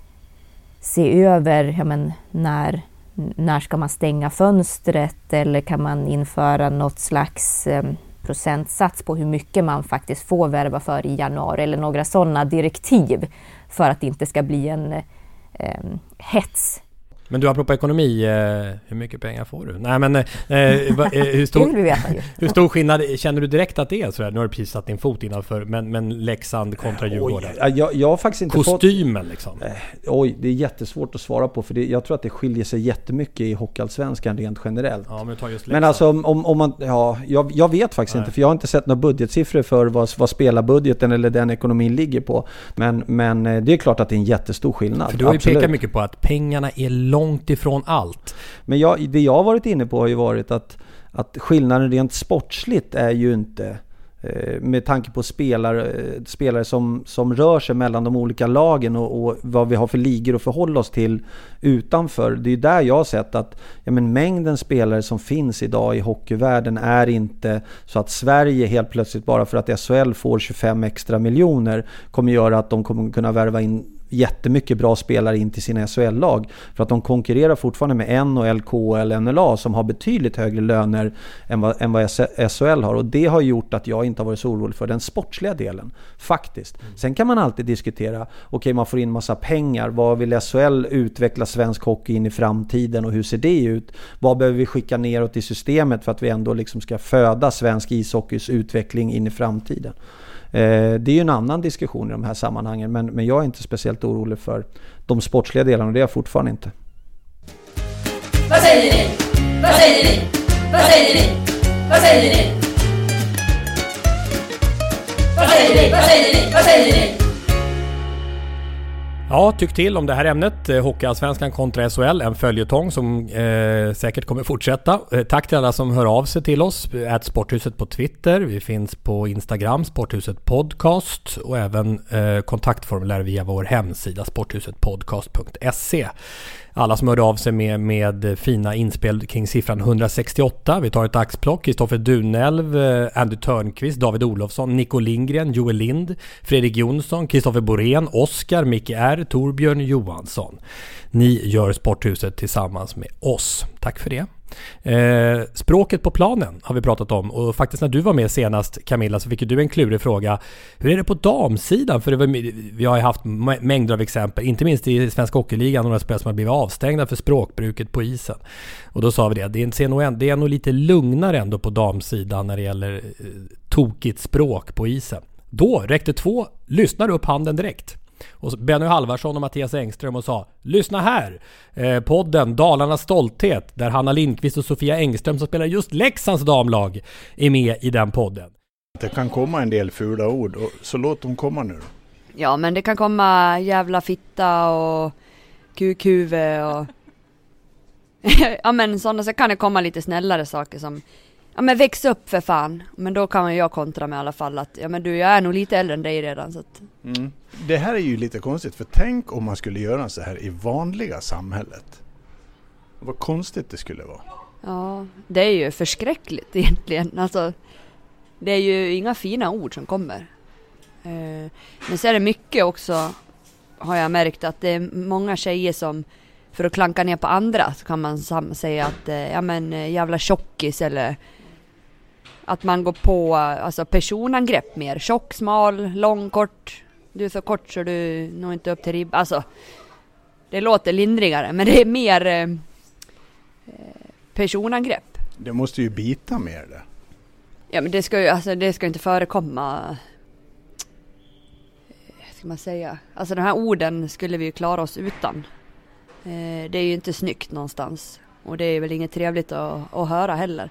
se över ja, men när, när ska man stänga fönstret, eller kan man införa något slags eh, procentsats på hur mycket man faktiskt får värva för i januari eller några sådana direktiv för att det inte ska bli en eh, hets. Men du, apropå ekonomi, eh, hur mycket pengar får du? Nej, men eh, va, eh, hur, stor, det vill vi veta ju. Hur stor skillnad känner du direkt att det är? Så där? Nu har du precis satt din fot innanför, men, men Leksand kontra Djurgården. Oj, jag, jag har faktiskt inte Kostymen fått, liksom. Eh, oj, det är jättesvårt att svara på, för det, jag tror att det skiljer sig jättemycket i hockeyallsvenskan rent generellt. Ja, men, ta just men alltså om, om man, ja, jag, jag vet faktiskt Nej. inte, för jag har inte sett några budgetsiffror för vad, vad spelarbudgeten eller den ekonomin ligger på. Men, men det är klart att det är en jättestor skillnad. För du har ju Absolut. pekat mycket på att pengarna är långt ifrån allt. Men jag, det jag har varit inne på har ju varit att, att skillnaden rent sportsligt är ju inte, eh, med tanke på spelare, spelare som, som rör sig mellan de olika lagen och, och vad vi har för ligor att förhålla oss till utanför. Det är där jag har sett att ja, men mängden spelare som finns idag i hockeyvärlden är inte så att Sverige helt plötsligt bara för att S H L får tjugofem extra miljoner kommer göra att de kommer kunna värva in jättemycket bra spelare in till sina S H L-lag, för att de konkurrerar fortfarande med N H L, K H L, N H L som har betydligt högre löner än vad, än vad S H L har, och det har gjort att jag inte har varit så orolig för den sportsliga delen faktiskt. Mm. Sen kan man alltid diskutera, okej okay, man får in massa pengar, vad vill S H L utveckla svensk hockey in i framtiden och hur ser det ut? Vad behöver vi skicka neråt i systemet för att vi ändå liksom ska föda svensk ishockeys utveckling in i framtiden? Det är ju en annan diskussion i de här sammanhangen, men, men jag är inte speciellt orolig för de sportsliga delarna, och det är jag fortfarande inte. Vad säger ni? Vad säger ni? Vad säger ni? Vad säger ni? Vad säger ni? Vad säger ni? Vad säger ni? Ja, tyck till om det här ämnet. Hockeyallsvenskan kontra S H L, en följetong som eh, säkert kommer fortsätta. Eh, tack till alla som hör av sig till oss. Ät Sporthuset på Twitter. Vi finns på Instagram, Sporthuset Podcast, och även eh, kontaktformulär via vår hemsida sporthusetpodcast punkt se. Alla som hörde av sig med, med fina inspel kring siffran hundrasextioåtta. Vi tar ett axplock. Kristoffer Dunelv, Andy Törnqvist, David Olofsson, Nico Lindgren, Joel Lind, Fredrik Jonsson, Kristoffer Borén, Oskar, Micke R, Torbjörn Johansson. Ni gör Sporthuset tillsammans med oss. Tack för det. Eh, språket på planen har vi pratat om, och faktiskt när du var med senast, Camilla, så fick du en klurig fråga. Hur är det på damsidan? För det var, vi har ju haft mängder av exempel, inte minst i Svenska Hockeyligan, några spelare som har blivit avstängda för språkbruket på isen. Och då sa vi det, det är, nog, det är nog lite lugnare ändå på damsidan när det gäller eh, tokigt språk på isen. Då räckte två, lyssnar upp handen direkt. Och Benny Halvarsson och Mattias Engström och sa: lyssna här, eh, podden Dalarnas stolthet, där Hanna Lindqvist och Sofia Engström som spelar just Leksands damlag är med i den podden. Det kan komma en del fula ord, och så låt dem komma nu. Ja, men det kan komma jävla fitta och kukhuvud och ja, men sådana, så kan det komma lite snällare saker som ja, men väx upp för fan. Men då kan jag kontra med i alla fall att ja, men du, jag är nog lite äldre än dig redan, så att... mm. Det här är ju lite konstigt, för tänk om man skulle göra så här i vanliga samhället. Vad konstigt det skulle vara. Ja, det är ju förskräckligt egentligen. Alltså, det är ju inga fina ord som kommer. Eh, men så är det mycket också, har jag märkt, att det är många tjejer som, för att klanka ner på andra, så kan man sam- säga att eh, ja men jävla tjockis, eller att man går på alltså personangrepp mer. Tjock, smal, lång, kort. Du är så kort så du når inte upp till ribb. Alltså, det låter lindrigare, men det är mer eh, personangrepp. Det måste ju bita mer det. Ja, men det ska ju alltså, det ska inte förekomma. Ska man säga. Alltså de här orden skulle vi ju klara oss utan. Eh, det är ju inte snyggt någonstans. Och det är väl inget trevligt att, att höra heller.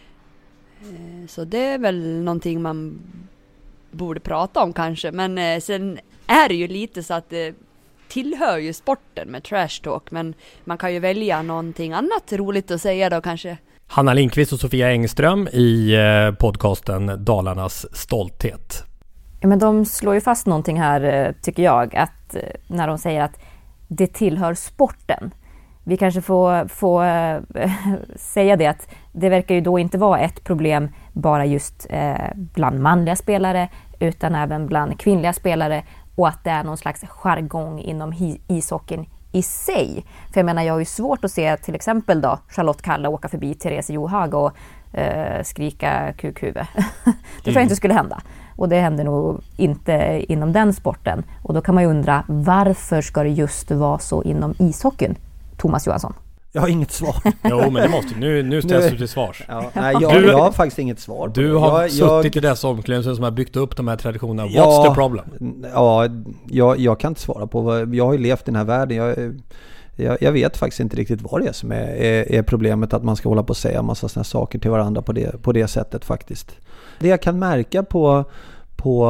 Eh, så det är väl någonting man borde prata om kanske. Men eh, sen är det ju lite så att det tillhör ju sporten med trash talk. Men man kan ju välja någonting annat roligt att säga då kanske. Hanna Lindqvist och Sofia Engström i eh, podcasten Dalarnas stolthet. Ja, men de slår ju fast någonting här, tycker jag, att när de säger att det tillhör sporten. Vi kanske får, får äh, säga det, att det verkar ju då inte vara ett problem bara just äh, bland manliga spelare, utan även bland kvinnliga spelare, och att det är någon slags jargong inom hi- ishockeyn i sig. För jag menar, jag har ju svårt att se till exempel då Charlotte Kalla åka förbi Therese Johaug och äh, skrika kukhuvud. det tror jag inte skulle hända. Och det händer nog inte inom den sporten. Och då kan man ju undra, varför ska det just vara så inom ishockeyn, Thomas Johansson? Jag har inget svar. Jo, men det måste nu nu ställs du till svars. Ja, nej, jag, jag har faktiskt inget svar på Du det. har jag, suttit jag, i dessa omklädningsrum som har byggt upp de här traditionerna. What's ja, the problem? Ja, jag, jag kan inte svara på vad, jag har ju levt i den här världen. Jag, jag, jag vet faktiskt inte riktigt vad det är som är, är, är problemet, att man ska hålla på och säga en massa såna saker till varandra på det, på det sättet faktiskt. Det jag kan märka på På,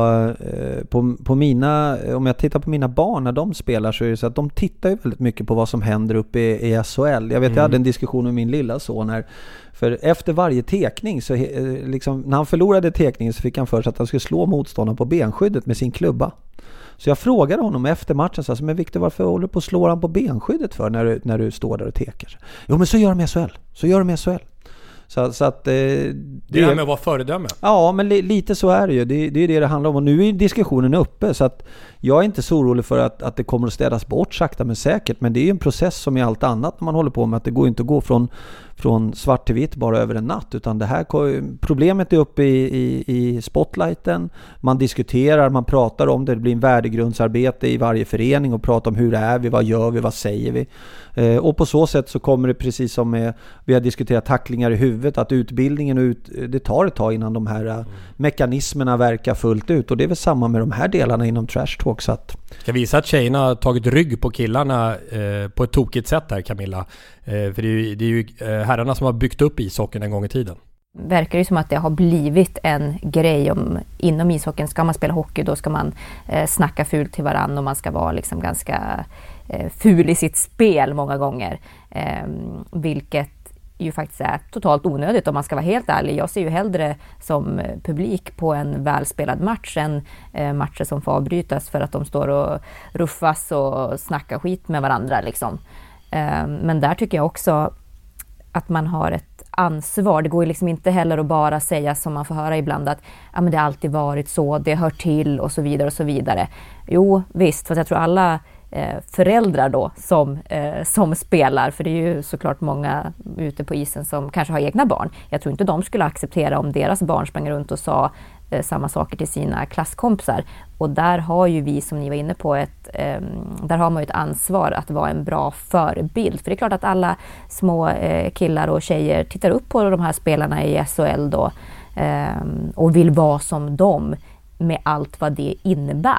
på, på mina, om jag tittar på mina barn när de spelar, så är det så att de tittar ju väldigt mycket på vad som händer uppe i, i S H L. Jag vet, mm. jag hade en diskussion med min lilla son här, för efter varje tekning så liksom, när han förlorade tekningen så fick han för sig att han skulle slå motståndaren på benskyddet med sin klubba. Så jag frågade honom efter matchen så här, men Victor, varför håller du på att slå han på benskyddet för när du, när du står där och tekar? Jo, men så gör de i S H L. Så gör de i S H L. Så, så att, eh, det, det är med att vara föredöme. Ja, men li, lite så är det ju. Det, det är det det handlar om. Och nu är diskussionen uppe, så att jag är inte så orolig för att, att det kommer att städas bort sakta men säkert. Men det är ju en process som i allt annat när man håller på med, att det går inte att gå från, från svart till vitt bara över en natt. Utan det här, problemet är uppe i, i, i spotlighten. Man diskuterar, man pratar om det. Det blir en värdegrundsarbete i varje förening och pratar om hur det är vi, vad gör vi, vad säger vi. Eh, och på så sätt så kommer det, precis som med, vi har diskuterat tacklingar i huvudet, att utbildningen ut, det tar ett tag innan de här mm. mekanismerna verkar fullt ut. Och det är väl samma med de här delarna inom trash talk. Så att... Jag visa att tjejerna har tagit rygg på killarna eh, på ett tokigt sätt där, Camilla. Eh, för det är ju, det är ju eh, herrarna som har byggt upp ishockeyn en gång i tiden. Verkar ju som att det har blivit en grej om, inom ishockeyn. Ska man spela hockey, då ska man eh, snacka fult till varandra, och man ska vara liksom ganska eh, ful i sitt spel många gånger. Eh, vilket ju faktiskt är totalt onödigt om man ska vara helt ärlig. Jag ser ju hellre som publik på en välspelad match än eh, matcher som får avbrytas för att de står och ruffas och snackar skit med varandra liksom. Eh, men där tycker jag också att man har ett ansvar. Det går ju liksom inte heller att bara säga, som man får höra ibland, att ja, men det har alltid varit så, det hör till och så vidare och så vidare. Jo, visst, för jag tror alla eh, föräldrar då som, eh, som spelar, för det är ju såklart många ute på isen som kanske har egna barn. Jag tror inte de skulle acceptera om deras barn sprang runt och sa eh, samma saker till sina klasskompisar. Och där har ju vi, som ni var inne på, ett, eh, där har man ju ett ansvar att vara en bra förebild. För det är klart att alla små eh, killar och tjejer tittar upp på de här spelarna i S H L då, eh, och vill vara som dem med allt vad det innebär.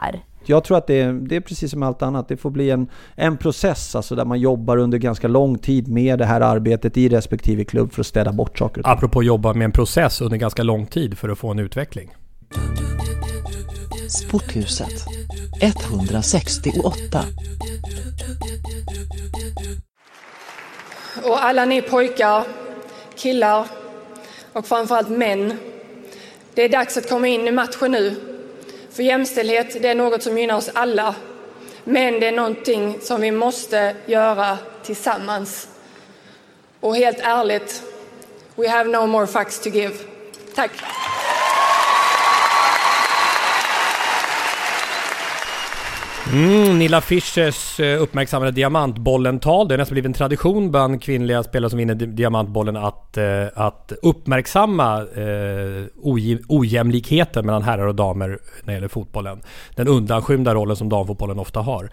Jag tror att det är, det är precis som allt annat. Det får bli en, en process alltså, där man jobbar under ganska lång tid med det här arbetet i respektive klubb för att städa bort saker och ting. Apropå jobba med en process under ganska lång tid för att få en utveckling. Sporthuset etthundrasextioåtta. Och alla ni pojkar, killar och framförallt män. Det är dags att komma in i matchen nu. För jämställdhet, det är något som gynnar oss alla. Men det är någonting som vi måste göra tillsammans. Och helt ärligt, we have no more fucks to give. Tack! Mm, Nilla Fischers uppmärksammade diamantbollen-tal. Det har nästan blivit en tradition bland kvinnliga spelare som vinner diamantbollen att, eh, att uppmärksamma eh, oj- ojämlikheten mellan herrar och damer när det gäller fotbollen. Den undanskymda rollen som damfotbollen ofta har.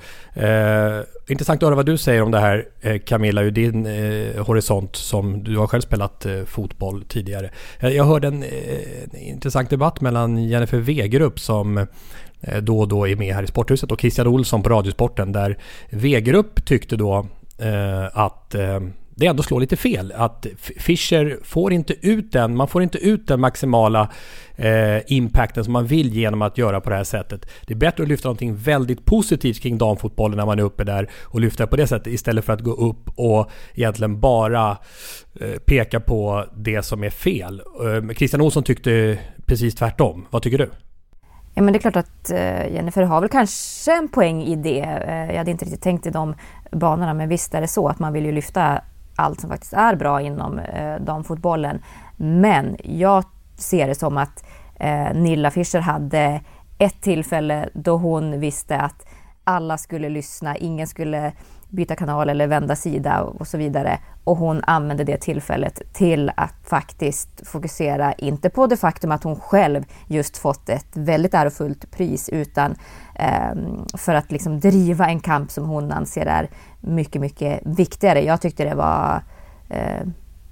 Eh, intressant att höra vad du säger om det här, eh, Camilla, ur din eh, horisont som du har själv spelat eh, fotboll tidigare. Eh, jag hörde en, eh, en intressant debatt mellan Jennifer Wegerup som då och då är med här i Sporthuset och Christian Olsson på Radiosporten, där Wegerup tyckte då eh, att eh, det ändå slår lite fel, att Fischer får inte ut den, man får inte ut den maximala eh, impacten som man vill genom att göra på det här sättet. Det är bättre att lyfta någonting väldigt positivt kring damfotbollen när man är uppe där och lyfta på det sättet istället för att gå upp och egentligen bara eh, peka på det som är fel. Eh, Christian Olsson tyckte precis tvärtom. Vad tycker du? Ja, men det är klart att Jennifer har väl kanske en poäng i det. Jag hade inte riktigt tänkt i de banorna, men visst är det så att man vill ju lyfta allt som faktiskt är bra inom damfotbollen. Men jag ser det som att Nilla Fischer hade ett tillfälle då hon visste att alla skulle lyssna, ingen skulle byta kanal eller vända sida och så vidare. Och hon använde det tillfället till att faktiskt fokusera inte på det faktum att hon själv just fått ett väldigt ärofullt pris, utan eh, för att liksom driva en kamp som hon anser är mycket, mycket viktigare. Jag tyckte det var eh,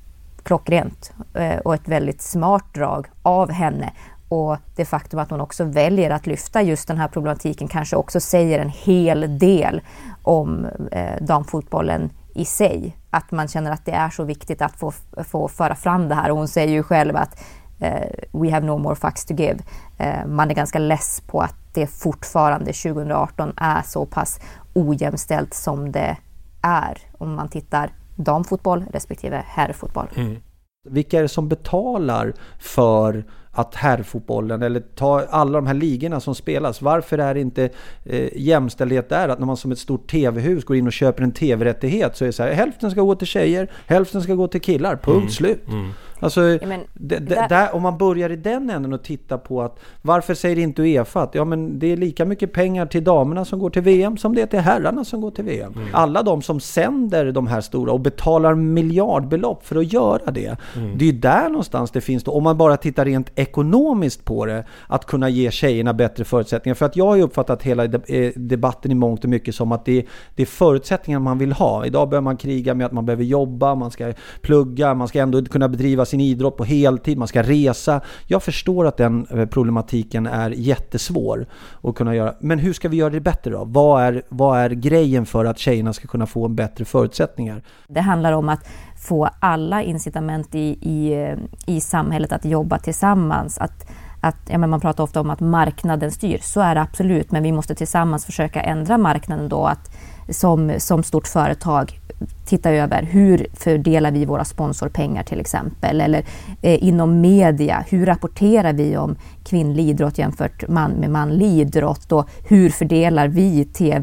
klockrent eh, och ett väldigt smart drag av henne. Och det faktum att hon också väljer att lyfta just den här problematiken kanske också säger en hel del om eh, damfotbollen i sig. Att man känner att det är så viktigt att få, få föra fram det här. Och hon säger ju själv att eh, we have no more fucks to give. Eh, man är ganska less på att det fortfarande tjugo arton är så pass ojämställt som det är. Om man tittar damfotboll respektive herrfotboll. Mm. Vilka är det som betalar för att herrfotbollen eller ta alla de här ligorna som spelas? Varför är det inte eh, jämställdhet där? Att när man som ett stort tv-hus går in och köper en tv-rättighet så är det så här, hälften ska gå till tjejer, hälften ska gå till killar, punkt mm. slut. Mm. Alltså, ja, men, d- d- där... Där, om man börjar i den änden och titta på att varför säger inte UEFA att ja, men det är lika mycket pengar till damerna som går till V M som det är till herrarna som går till V M. Mm. Alla de som sänder de här stora och betalar miljardbelopp för att göra det. Mm. Det är där någonstans det finns då, om man bara tittar rent ekonomiskt på det, att kunna ge tjejerna bättre förutsättningar. För att jag har ju uppfattat hela debatten i mångt och mycket som att det, det är förutsättningar man vill ha. Idag behöver man kriga med att man behöver jobba, man ska plugga, man ska ändå kunna bedriva sin idrott på heltid, man ska resa. Jag förstår att den problematiken är jättesvår att kunna göra. Men hur ska vi göra det bättre då? Vad är, vad är grejen för att tjejerna ska kunna få en bättre förutsättningar? Det handlar om att få alla incitament i, i, i samhället att jobba tillsammans. Att, att, ja, men man pratar ofta om att marknaden styr. Så är det absolut, men vi måste tillsammans försöka ändra marknaden då. Att som, som stort företag titta över hur fördelar vi våra sponsorpengar till exempel. Eller eh, inom media, hur rapporterar vi om kvinnlig idrott jämfört man, med manlig idrott. Och hur fördelar vi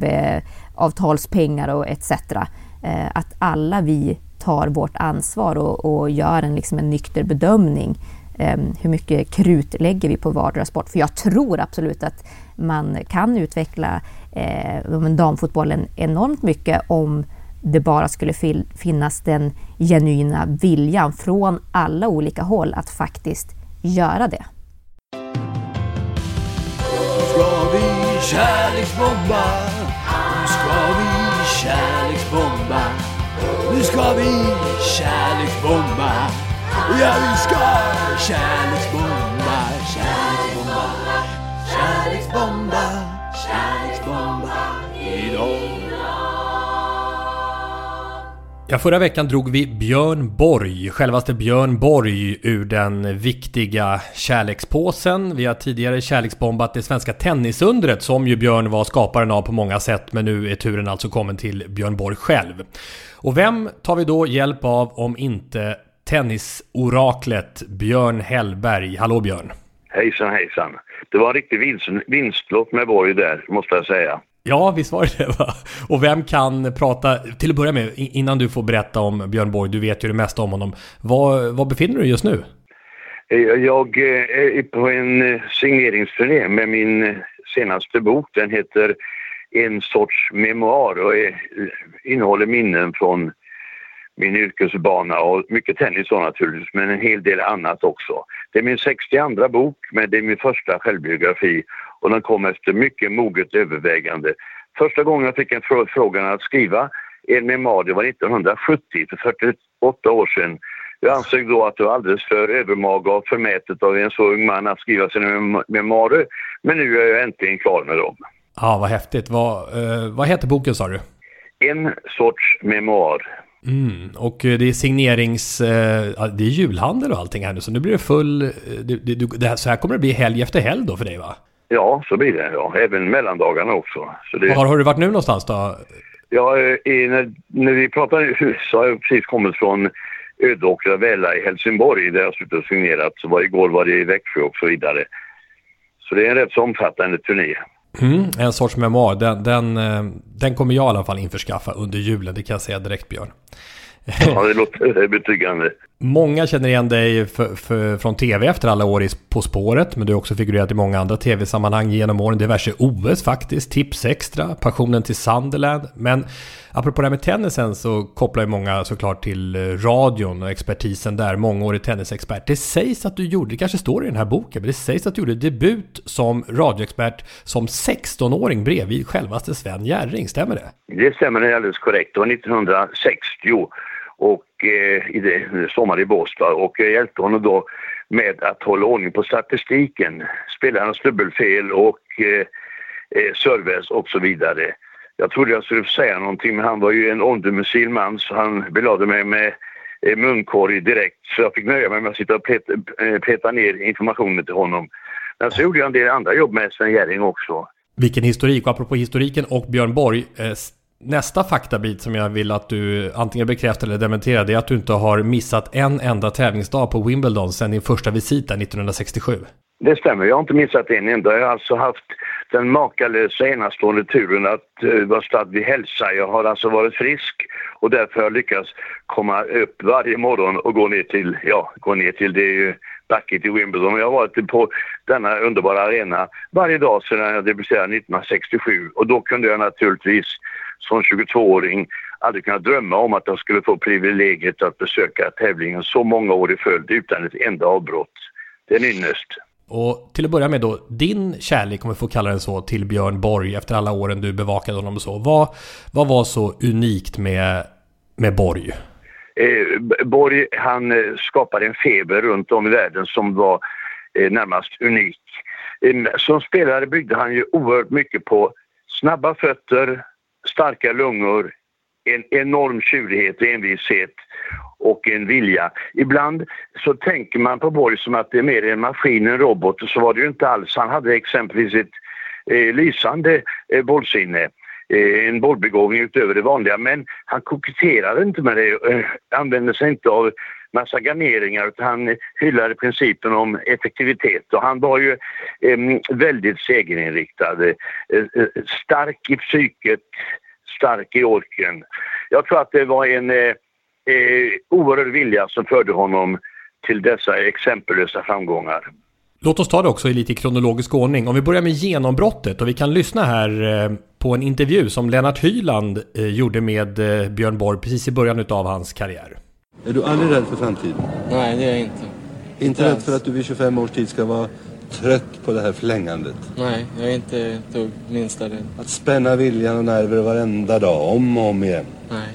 tv-avtalspengar och et cetera. Eh, att alla vi tar vårt ansvar och, och gör en, liksom en nykter bedömning. Eh, hur mycket krut lägger vi på vardera sport? För jag tror absolut att man kan utveckla eh, damfotbollen enormt mycket om det bara skulle fil- finnas den genuina viljan från alla olika håll att faktiskt göra det. Nu ska vi kärleksbomba, nu ska vi kärleksbomba, nu ska vi kärleksbomba, ja vi ska kärleksbomba, kärleksbomba, kärleksbomba, kärleksbomba idag. Ja, förra veckan drog vi Björn Borg, självaste Björn Borg, ur den viktiga kärlekspåsen. Vi har tidigare kärleksbombat det svenska tennisundret som ju Björn var skaparen av på många sätt, men nu är turen alltså kommen till Björn Borg själv. Och vem tar vi då hjälp av om inte tennisoraklet Björn Hellberg? Hallå Björn! Hejsan hejsan. Det var en riktig vinst, vinstlott med Borg där, måste jag säga. Ja, visst var det va? Och vem kan prata, till att börja med, innan du får berätta om Björn Borg, du vet ju det mesta om honom. Var, var befinner du dig just nu? Jag är på en signeringsturné med min senaste bok. Den heter En sorts memoar och är, innehåller minnen från min yrkesbana och mycket tennis så naturligtvis, men en hel del annat också. Det är min sextioandra bok, men det är min första självbiografi och den kom efter mycket moget övervägande. Första gången jag fick en frå- frågan att skriva en memoar, det var nittonhundrasjuttio, för fyrtioåtta år sedan. Jag ansåg då att det var alldeles för övermaga och förmätet av en så ung man att skriva sina mem- memoarer, men nu är jag äntligen klar med dem. Ja, vad häftigt. Vad, eh, vad heter boken, sa du? En sorts memoar. Mm, och det är signerings... Eh, det är julhandel och allting här nu, så nu blir det full... Det, det, det här, så här kommer det bli helg efter helg då för dig, va? Ja, så blir det. Ja. Även mellandagarna också. Så det... Var har du varit nu någonstans då? Ja, i, när, när vi pratar så har jag precis kommit från Ödåkra Väla i Helsingborg där jag suttit och signerat. Så var, igår var det i Växjö och så vidare. Så det är en rätt så omfattande turné. Mm, en sorts memoar. Den, den, den kommer jag i alla fall införskaffa under julen, det kan jag säga direkt, Björn. Ja, det låter betryggande. Många känner igen dig för, för, från tv efter alla år i På spåret, men du har också figurerat i många andra tv-sammanhang genom åren, diverse O S faktiskt, Tips Extra, Passionen till Sunderland. Men apropå det här med tennisen så kopplar ju många såklart till radion och expertisen där, mångårig tennisexpert. Det sägs att du gjorde, det kanske står i den här boken, men det sägs att du gjorde debut som radioexpert som sexton-åring bredvid självaste Sven Jerring, stämmer det? Det stämmer, det är alldeles korrekt. Det var nittonhundrasextio och eh, i det, sommar i Båstad, och jag hjälpte honom då med att hålla ordning på statistiken, spelarnas dubbelfel och eh, eh, service och så vidare. Jag trodde jag skulle säga någonting, men han var ju en omdömesgill man så han belade mig med eh, munkorg direkt, så jag fick nöja mig med att sitta och peta, eh, peta ner informationen till honom. Men så gjorde jag en del andra jobb med Sven Jerring också. Vilken historik, och apropå historiken och Björn Borg, eh, nästa faktabit som jag vill att du antingen bekräftar eller dementerar, det är att du inte har missat en enda tävlingsdag på Wimbledon sedan din första visit där nittonhundrasextiosju. Det stämmer, jag har inte missat en enda. Jag har alltså haft den makalösa enastående turen att uh, vara stadd vid hälsa. Jag har alltså varit frisk och därför har jag lyckats komma upp varje morgon och gå ner till, ja, gå ner till det är ju backet i Wimbledon. Jag har varit på denna underbara arena varje dag sedan jag debuterade nittonhundrasextiosju, och då kunde jag naturligtvis som tjugotvååring aldrig kunna drömma om att jag skulle få privilegiet att besöka tävlingen så många år i följd utan ett enda avbrott. Det är en ynnest. Och till att börja med då, din kärlek, om vi får kalla den så, till Björn Borg efter alla åren du bevakade honom och så. Vad, vad var så unikt med, med Borg? Eh, Borg, han eh, skapade en feber runt om i världen som var eh, närmast unik. Eh, som spelare byggde han ju oerhört mycket på snabba fötter, starka lungor, en enorm tjurighet och envishet och en vilja. Ibland så tänker man på Borg som att det är mer en maskin, en robot, och så var det ju inte alls. Han hade exempelvis ett eh, lysande eh, bollsinne, eh, en bollbegåvning utöver det vanliga, men han koketterade inte med det, eh, använde sig inte av massa garneringar, utan han hyllade principen om effektivitet, och han var ju eh, väldigt segerinriktad, eh, stark i psyket, stark i orken. Jag tror att det var en eh, eh, oerhörd vilja som förde honom till dessa exempellösa framgångar. Låt oss ta det också i lite kronologisk ordning. Om vi börjar med genombrottet, och vi kan lyssna här eh, på en intervju som Lennart Hyland eh, gjorde med eh, Björn Borg precis i början av hans karriär. Är du aldrig rädd för framtiden? Nej, det är jag inte. Inte, inte rädd för att du vid tjugofem års tid ska vara trött på det här flängandet? Nej, jag är inte tog minsta rädd. Att spänna viljan och nerver varenda dag, om och om igen? Nej.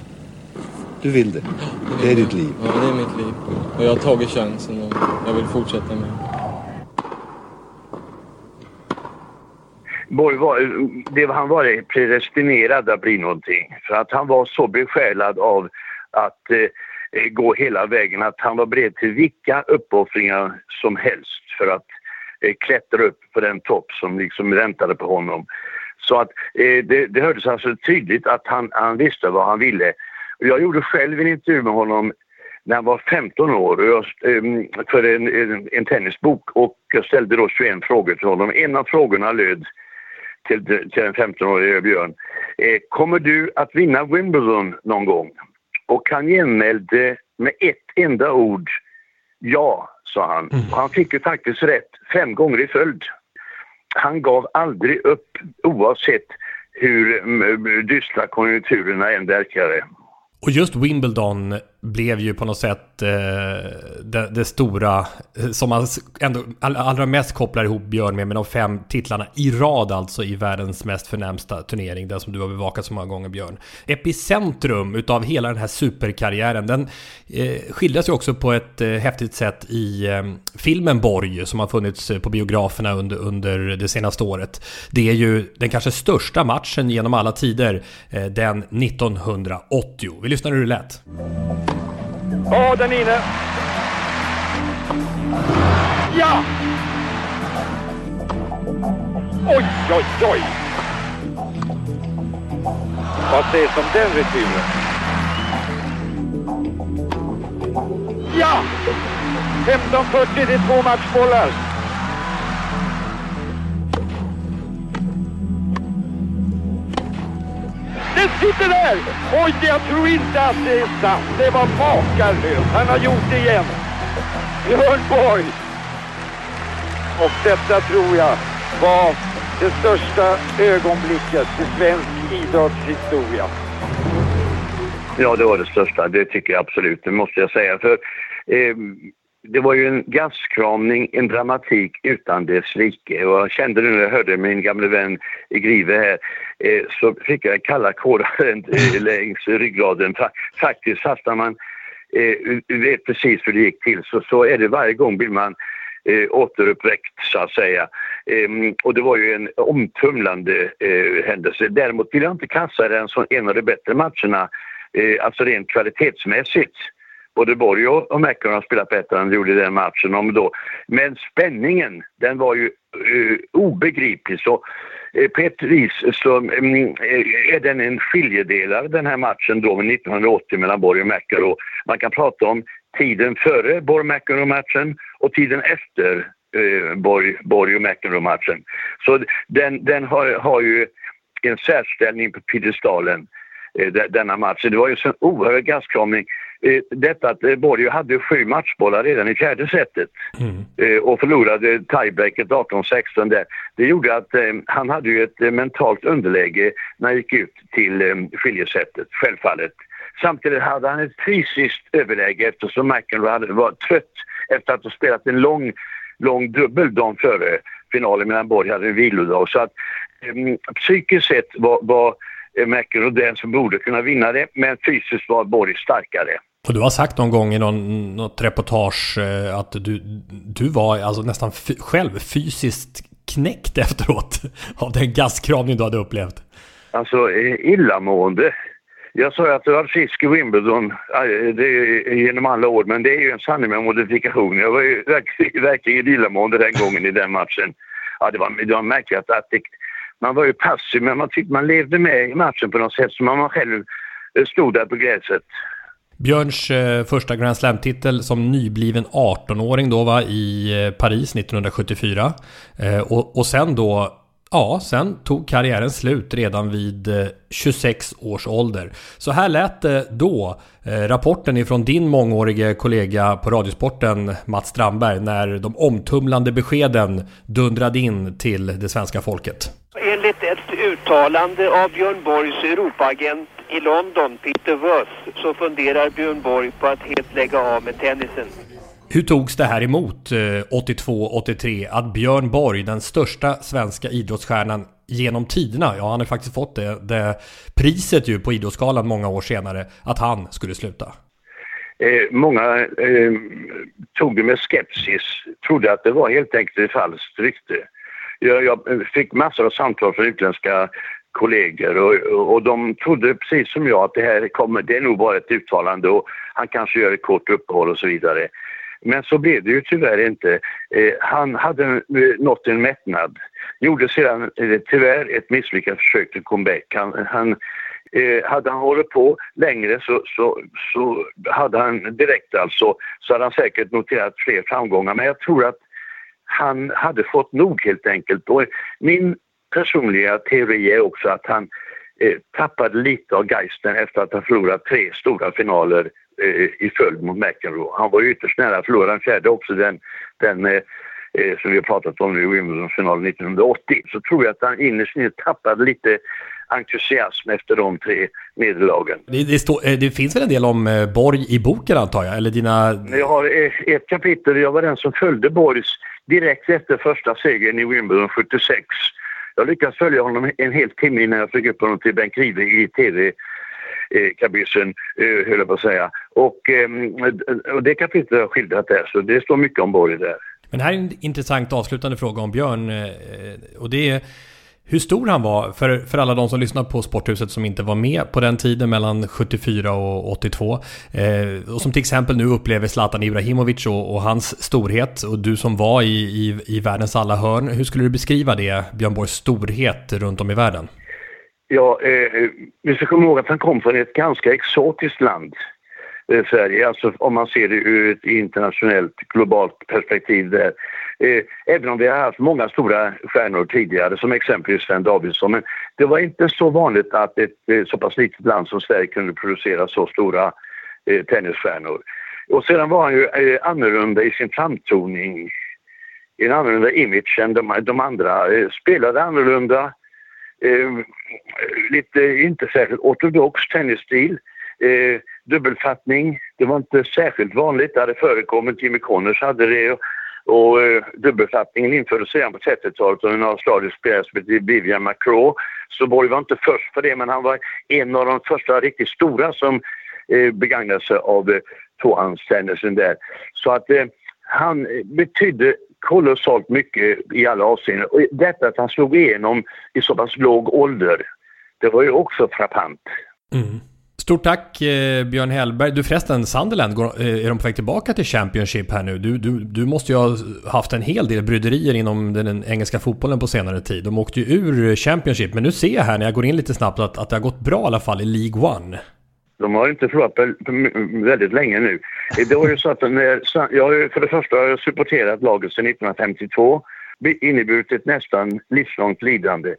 Du vill det? Ja, det, det är ditt liv? Ja, det är mitt liv. Och jag har tagit chansen och jag vill fortsätta med. Borg var, det, han var predestinerad att bli någonting. För att han var så besjälad av att eh, gå hela vägen. Att han var beredd till vilka uppoffringar som helst för att eh, klättra upp på den topp som liksom väntade på honom. Så att eh, det, det hördes alltså tydligt att han, han visste vad han ville. Jag gjorde själv en intervju med honom när han var femton år och jag, för en, en, en tennisbok, och jag ställde då tjugoen frågor till honom. En av frågorna löd till, till den femton-årige Björn: eh, kommer du att vinna Wimbledon någon gång? Och han genmälde med ett enda ord: ja, sa han. Och han fick ju faktiskt rätt fem gånger i följd. Han gav aldrig upp oavsett hur dystra konjunkturerna än verkade. Och just Wimbledon blev ju på något sätt eh, det, det stora som man ändå allra mest kopplar ihop Björn med, med de fem titlarna i rad, alltså i världens mest förnämsta turnering, den som du har bevakat så många gånger, Björn. Epicentrum utav hela den här superkarriären, den eh, skildras ju också på ett eh, häftigt sätt i eh, filmen Borg som har funnits på biograferna under, under det senaste året. Det är ju den kanske största matchen genom alla tider, eh, den nittonhundraåttio. Vi lyssnar hur det lät. Ja, den är inne. Ja! Oj, oj, oj. Vad sägs om den returen? Ja! femton fyrtio, det är två matchbollar. Det sitter där! Oj, jag tror inte att det är sant. Det var makalöst. Han har gjort det igen. Björn Borg. Och detta tror jag var det största ögonblicket i svensk idrottshistoria. Ja, det var det största. Det tycker jag absolut. Det måste jag säga. För eh, det var ju en gastkramning, en dramatik utan dess like. Och jag kände nu när jag hörde min gamla vän i Grive här, eh, så fick jag kalla kårar eh, längs ryggraden. Faktiskt, fast när man eh, vet precis hur det gick till, så, så är det varje gång blir man eh, återuppväckt, så att säga. Eh, och det var ju en omtumlande eh, händelse. Däremot vill jag inte kassa den som en av de bättre matcherna, eh, alltså rent kvalitetsmässigt. Både Borg och McEnroe har spelat bättre än de gjorde den matchen om då. Men spänningen, den var ju uh, obegriplig. Så uh, på ett vis så um, är den en skiljedelare, den här matchen då med nittonhundraåttio mellan Borg och McEnroe. Man kan prata om tiden före Borg och McEnroe-matchen och tiden efter uh, Borg, Borg och McEnroe-matchen. Så den, den har, har ju en särställning på piedestalen, uh, denna match. Det var ju en oerhörd gastkramning. Detta att Borg hade sju matchbollar redan i fjärde setet mm. och förlorade tiebreaket arton sexton där. Det gjorde att eh, han hade ju ett eh, mentalt underläge när han gick ut till eh, skiljesättet, självfallet. Samtidigt hade han ett fysiskt överläge eftersom McEnroe hade varit trött efter att ha spelat en lång, lång dubbel dagen före finalen medan Borg hade en vilodag. Så att eh, psykiskt sett var, var McEnroe den som borde kunna vinna det, men fysiskt var Borg starkare. Och du har sagt någon gång i någon, något reportage eh, att du, du var alltså nästan f- själv fysiskt knäckt efteråt av den gaskramning du hade upplevt. Alltså illamående. Jag sa att det var fisk i Wimbledon det är, genom alla år, men det är ju en sanning med modifikation. Jag var ju verkligen, verkligen illamående den gången i den matchen. Ja, det var, det var märkligt att det, man var ju passiv, men man tyckte man levde med i matchen på något sätt som man själv stod där på gräset. Björns eh, första Grand Slam-titel som nybliven arton-åring då var i eh, Paris nittonhundrasjuttiofyra. Eh, och, och sen då, ja, sen tog karriären slut redan vid eh, tjugosex års ålder. Så här lät det då, eh, rapporten ifrån din mångårige kollega på Radiosporten, Mats Strandberg, när de omtumlande beskeden dundrade in till det svenska folket. Enligt ett uttalande av Björn Borgs Europaagent i London, Peter Worth, så funderar Björn Borg på att helt lägga av med tennisen. Hur togs det här emot eh, åttiotvå åttiotre att Björn Borg, den största svenska idrottsstjärnan genom tiderna, ja han har faktiskt fått det, det priset ju på idrottsskalan många år senare, att han skulle sluta? Eh, många eh, tog det med skepsis, trodde att det var helt enkelt ett falskt rykte. jag, jag fick massor av samtal från utländska kollegor och, och de trodde precis som jag att det här kommer, det är nog bara ett uttalande och han kanske gör ett kort uppehåll och så vidare. Men så blev det ju tyvärr inte. Eh, han hade nått en mättnad. Gjorde sedan eh, tyvärr ett misslyckat försök till comeback. Han, han, eh, hade han hållit på längre så, så, så hade han direkt alltså, så hade han säkert noterat fler framgångar. Men jag tror att han hade fått nog helt enkelt. Och min personliga teori är också att han eh, tappade lite av geisten efter att ha förlorat tre stora finaler i följd mot McEnroe. Han var ju ytterst nära att förlora den fjärde också, den, den eh, som vi har pratat om nu i Wimbledon-finalen nittonhundraåttio. Så tror jag att han innerst inne tappade lite entusiasm efter de tre nederlagen. Det, det, stå, det finns väl en del om eh, Borg i boken antar jag? Eller dina... Jag har ett kapitel, jag var den som följde Borgs direkt efter första segern i Wimbledon sjuttiosex. Jag lyckades följa honom en hel timme innan jag fick upp honom till Ben Krive i tv Eh, kabysen, eh, höll jag på att säga. Och, eh, och det kapitlet har skildrat där, så det står mycket om Borg där. Men här är en intressant avslutande fråga om Björn, eh, och det är hur stor han var för, för alla de som lyssnar på Sporthuset som inte var med på den tiden mellan sjuttiofyra och åttiotvå eh, och som till exempel nu upplever Zlatan Ibrahimovic och, och hans storhet, och du som var i, i, i världens alla hörn. Hur skulle du beskriva det, Björn Borgs storhet runt om i världen? Ja, eh, vi ska komma ihåg att han kom från ett ganska exotiskt land, eh, Sverige, alltså om man ser det ur ett internationellt, globalt perspektiv där. Eh, även om vi har haft många stora stjärnor tidigare, som exempelvis Sven Davidsson, men det var inte så vanligt att ett eh, så pass litet land som Sverige kunde producera så stora eh, tennisstjärnor. Och sedan var han ju eh, annorlunda i sin framtoning, en annorlunda image än de, de andra, eh, spelade annorlunda. Eh, lite inte särskilt ortodox tennisstil, eh, dubbelfattning, det var inte särskilt vanligt, det hade förekommit, Jimmy Connors hade det och, och eh, dubbelfattningen infördes sedan på trettiotalet och en australisk spelare som heter Vivian McCraw, så Borg var inte först för det, men han var en av de första riktigt stora som eh, begagnade sig av eh, tvåhandstennisen där, så att eh, han betydde kolossalt mycket i alla avseenden. Och detta att han slog igenom i så pass låg ålder, det var ju också frappant. Mm. Stort tack eh, Björn Hellberg. Du förresten, Sunderland, går, eh, är de på väg tillbaka till Championship här nu? Du, du, du måste ju ha haft en hel del bryderier inom den engelska fotbollen på senare tid. De åkte ju ur Championship, men nu ser jag här när jag går in lite snabbt att, att det har gått bra i alla fall i League One. De har inte förlorat väldigt länge nu. Det var ju så att när, jag har för det första har jag supporterat laget sedan nittonhundrafemtiotvå, inneburit ett nästan livslångt lidande.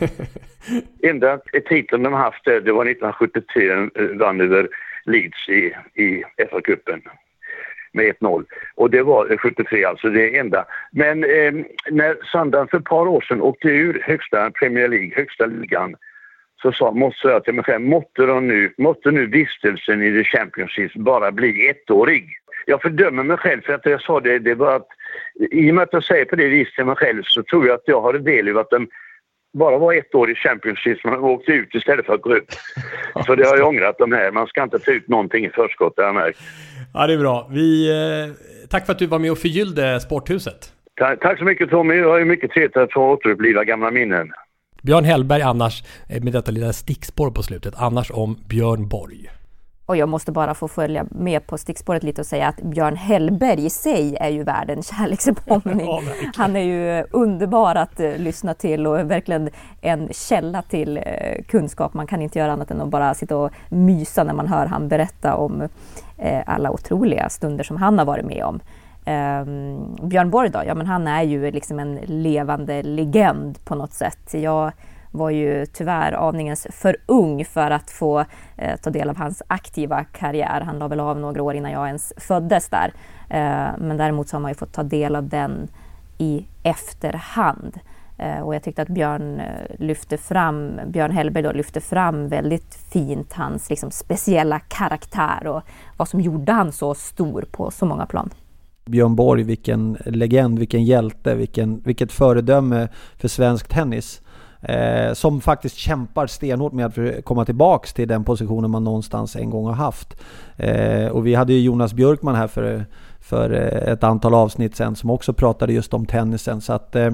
Enda titeln de haft det var nittonhundrasjuttiotre, vann över Leeds i, i F A-cupen med ett noll. Och det var sjuttiotre, alltså det enda. Men eh, när Sunderland för ett par år sedan åkte ur högsta Premier League, högsta ligan, så sa, måste jag till mig själv, måtte, de nu, måtte nu vistelsen i The Championship bara bli ettårig. Jag fördömer mig själv för att jag sa det, det var att i och med att jag säger på det viset till mig själv så tror jag att jag har en del i att de bara var ett år i Championship som man åkte ut istället för att gå upp. Så det har jag ångrat de här. Man ska inte ta ut någonting i förskott, jag märkt. Ja, det är bra. Vi, eh, tack för att du var med och förgyllde Sporthuset. Ta- tack så mycket Tommy. Jag har ju mycket trevligt att få återuppliva gamla minnen. Björn Hellberg annars, med detta lilla stickspår på slutet, annars om Björn Borg. Och jag måste bara få följa med på stickspåret lite och säga att Björn Hellberg i sig är ju världens kärleksbombning. Ja, han är ju underbar att uh, lyssna till och verkligen en källa till uh, kunskap. Man kan inte göra annat än att bara sitta och mysa när man hör han berätta om uh, alla otroliga stunder som han har varit med om. Um, Björn Borg då, ja men han är ju liksom en levande legend på något sätt. Jag var ju tyvärr aningens för ung för att få eh, ta del av hans aktiva karriär. Han la väl av några år innan jag ens föddes där. Eh, men däremot så har man ju fått ta del av den i efterhand. Eh, och jag tyckte att Björn eh, lyfte fram, Björn Hellberg då lyfte fram väldigt fint hans liksom, speciella karaktär och vad som gjorde han så stor på så många plan. Björn Borg, vilken legend, vilken hjälte, vilken, vilket föredöme för svensk tennis. Eh, som faktiskt kämpar stenhårt med att komma tillbaks till den positionen man någonstans en gång har haft. Eh, och vi hade ju Jonas Björkman här för, för ett antal avsnitt sen som också pratade just om tennisen. Så att, eh,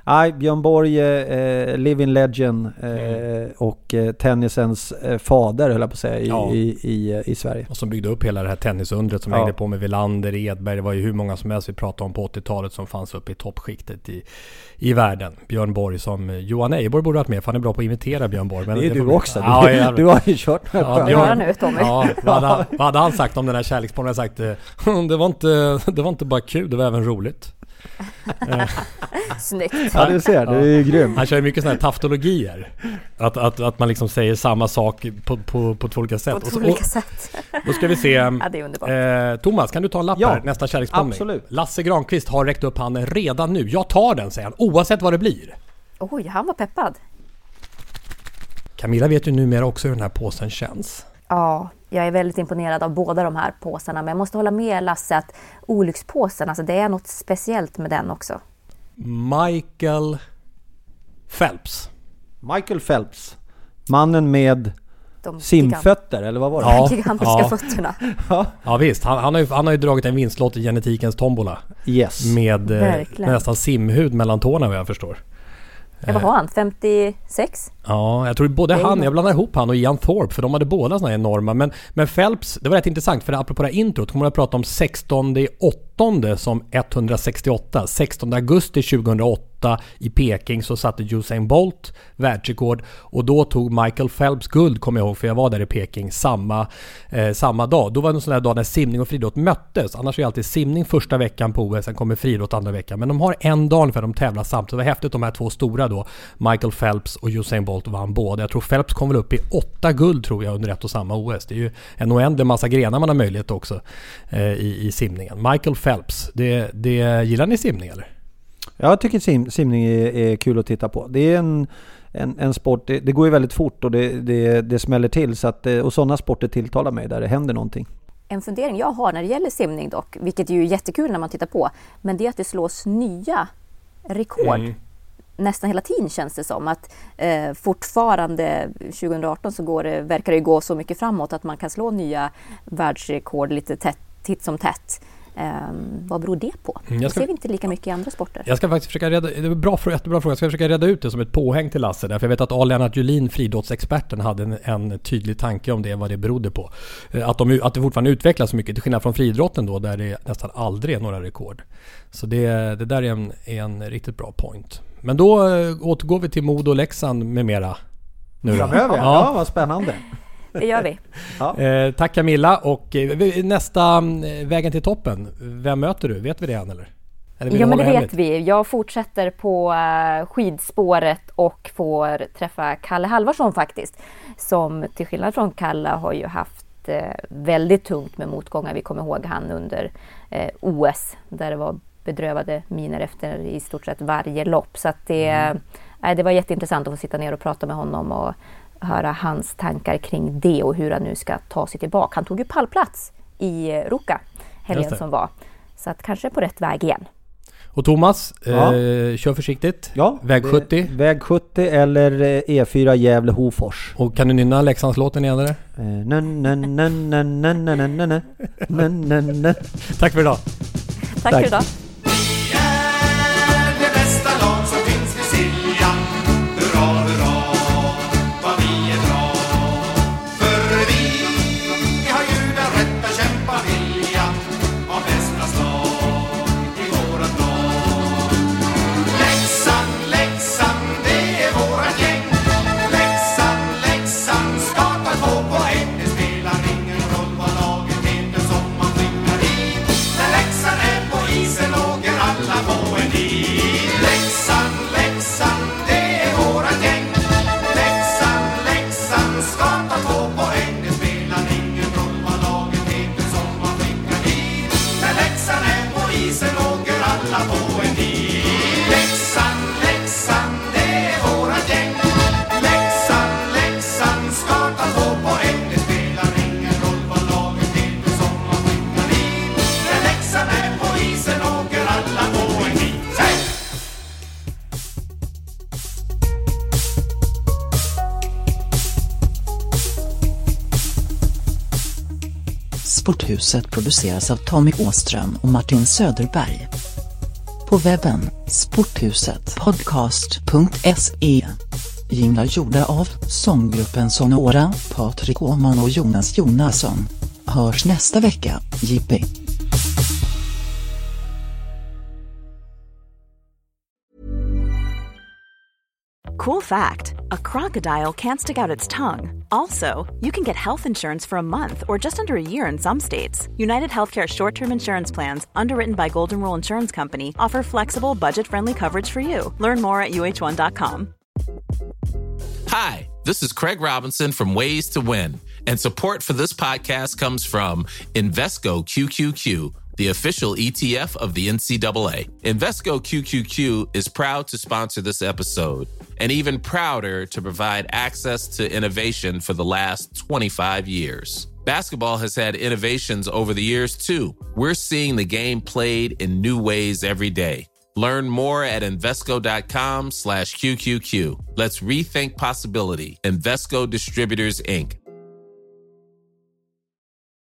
Nej, Björn Borg, eh, living legend eh, mm. och eh, tennisens eh, fader, höll jag på att säga, i, ja. i, i, i Sverige. Och som byggde upp hela det här tennisundret som ja. hängde på med Wilander, Edberg. Det var ju hur många som helst vi pratade om på åttiotalet som fanns uppe i toppskiktet i, i världen. Björn Borg som Johan Ejeborg borde ha varit med, för han är bra på att imitera Björn Borg. Men det är det du får... också. Ja, du, jag... du har ju kört med ja, Göra nu, Tommy. Ja, vad hade, vad hade han sagt om den här kärleksporren? Han hade sagt, det var, inte, det var inte bara kul, det var även roligt. Snyggt. Ja, du ser, det är ju grymt. Han kör ju mycket sådana här taftologier. Att, att, att man liksom säger samma sak på, på, på två olika sätt. På två olika sätt. Då ska vi se. Ja, det är underbart. Eh, Thomas, kan du ta en lapp ja, här? Nästa kärleksbombning. Absolut. Lasse Granqvist har räckt upp handen redan nu. Jag tar den, säger han, oavsett vad det blir. Oj, han var peppad. Camilla vet ju numera också hur den här påsen känns. Ja, jag är väldigt imponerad av båda de här påsarna. Men jag måste hålla med Lasse att olyckspåsen, alltså det är något speciellt med den också. Michael Phelps. Michael Phelps. Mannen med de simfötter, eller vad var det? Ja, de gigantiska ja. fötterna. Ja, ja visst. Han, han, har ju, han har ju dragit en vinstlott i genetikens tombola. Yes. Med eh, nästan simhud mellan tårna, vad jag förstår. Ja, vad har han? femtiosex? Ja, jag tror både han, jag blandar ihop han och Ian Thorpe, för de hade båda såna enorma. Men, men Phelps, det var rätt intressant, för apropå det här introt kommer jag att prata om sextonde åttonde som etthundrasextioåtta. sextonde augusti tjugohundraåtta i Peking så satte Usain Bolt världsrekord, och då tog Michael Phelps guld, kommer jag ihåg, för jag var där i Peking samma, eh, samma dag. Då var det en sån där dag när simning och friidrott möttes. Annars är det alltid simning första veckan på O S, sen kommer friidrott andra veckan. Men de har en dag för de tävlar samtidigt. Det var häftigt, de här två stora då, Michael Phelps och Usain Bolt vann båda. Jag tror Phelps kom väl upp i åtta guld tror jag under ett och samma O S. Det är ju en oändlig massa grenar man har möjlighet också eh, i, i simningen. Michael Phelps, det, det gillar ni simning eller? Jag tycker sim, simning är, är kul att titta på. Det är en, en, en sport, det, det går ju väldigt fort och det, det, det smäller till. Så att, och sådana sporter tilltalar mig där det händer någonting. En fundering jag har när det gäller simning dock, vilket är ju jättekul när man tittar på, men det är att det slås nya rekord. Mm. Nästan hela tiden känns det som att eh, fortfarande tjugohundraarton så går det, verkar det gå så mycket framåt att man kan slå nya världsrekord lite tätt, titt som tätt. Um, vad beror det på? Mm, det ska, ser vi inte lika mycket i andra sporter. Jag ska faktiskt försöka reda, det är bra för, jättebra fråga. Jag ska försöka reda ut det som ett påhäng till Lasse där, för jag vet att A-Lennart Julin, friidrottsexperten, hade en, en tydlig tanke om det, vad det berodde på. Att, de, att det fortfarande utvecklas så mycket, till skillnad från friidrotten då, där det nästan aldrig är några rekord. Så det, det där är en, är en riktigt bra point. Men då återgår vi till Modo och Leksand med mera. Nu Framöver, ja. ja, vad spännande. Det gör vi. Ja. Eh, tack Camilla. Och eh, nästa eh, vägen till toppen, vem möter du? Vet vi det än eller? eller ja men det hemligt? Vet vi. Jag fortsätter på uh, skidspåret och får träffa Kalle Halvarsson faktiskt. Som till skillnad från Kalle har ju haft uh, väldigt tungt med motgångar. Vi kommer ihåg han under uh, O S där det var bedrövade miner efter i stort sett varje lopp. Så att det, mm. uh, det var jätteintressant att få sitta ner och prata med honom och höra hans tankar kring det och hur han nu ska ta sig tillbaka. Han tog ju pallplats i Ruka helgen som var. Så att kanske på rätt väg igen. Och Thomas, ja. eh, kör försiktigt. Ja, väg sjuttio. Väg sjuttio eller E fyra Gävle-Hofors. Och kan du nynna Leksandslåten igen eller? Tack för idag. Tack för idag. Sporthuset produceras av Tommy Åström och Martin Söderberg. på webben sporthuset podcast punkt se. Jinglar gjorda av sånggruppen Sonora, Patrik Åman och Jonas Jonasson. Hörs nästa vecka, Jippi. Cool fact, a crocodile can't stick out its tongue. Also, you can get health insurance for a month or just under a year in some states. United Healthcare short-term insurance plans, underwritten by Golden Rule Insurance Company, offer flexible, budget-friendly coverage for you. Learn more at U H one dot com. Hi, this is Craig Robinson from Ways to Win, and support for this podcast comes from Invesco Q Q Q, the official E T F of the N C double A. Invesco Q Q Q is proud to sponsor this episode, and even prouder to provide access to innovation for the last twenty-five years. Basketball has had innovations over the years, too. We're seeing the game played in new ways every day. Learn more at Invesco.com slash QQQ. Let's rethink possibility. Invesco Distributors, Incorporated.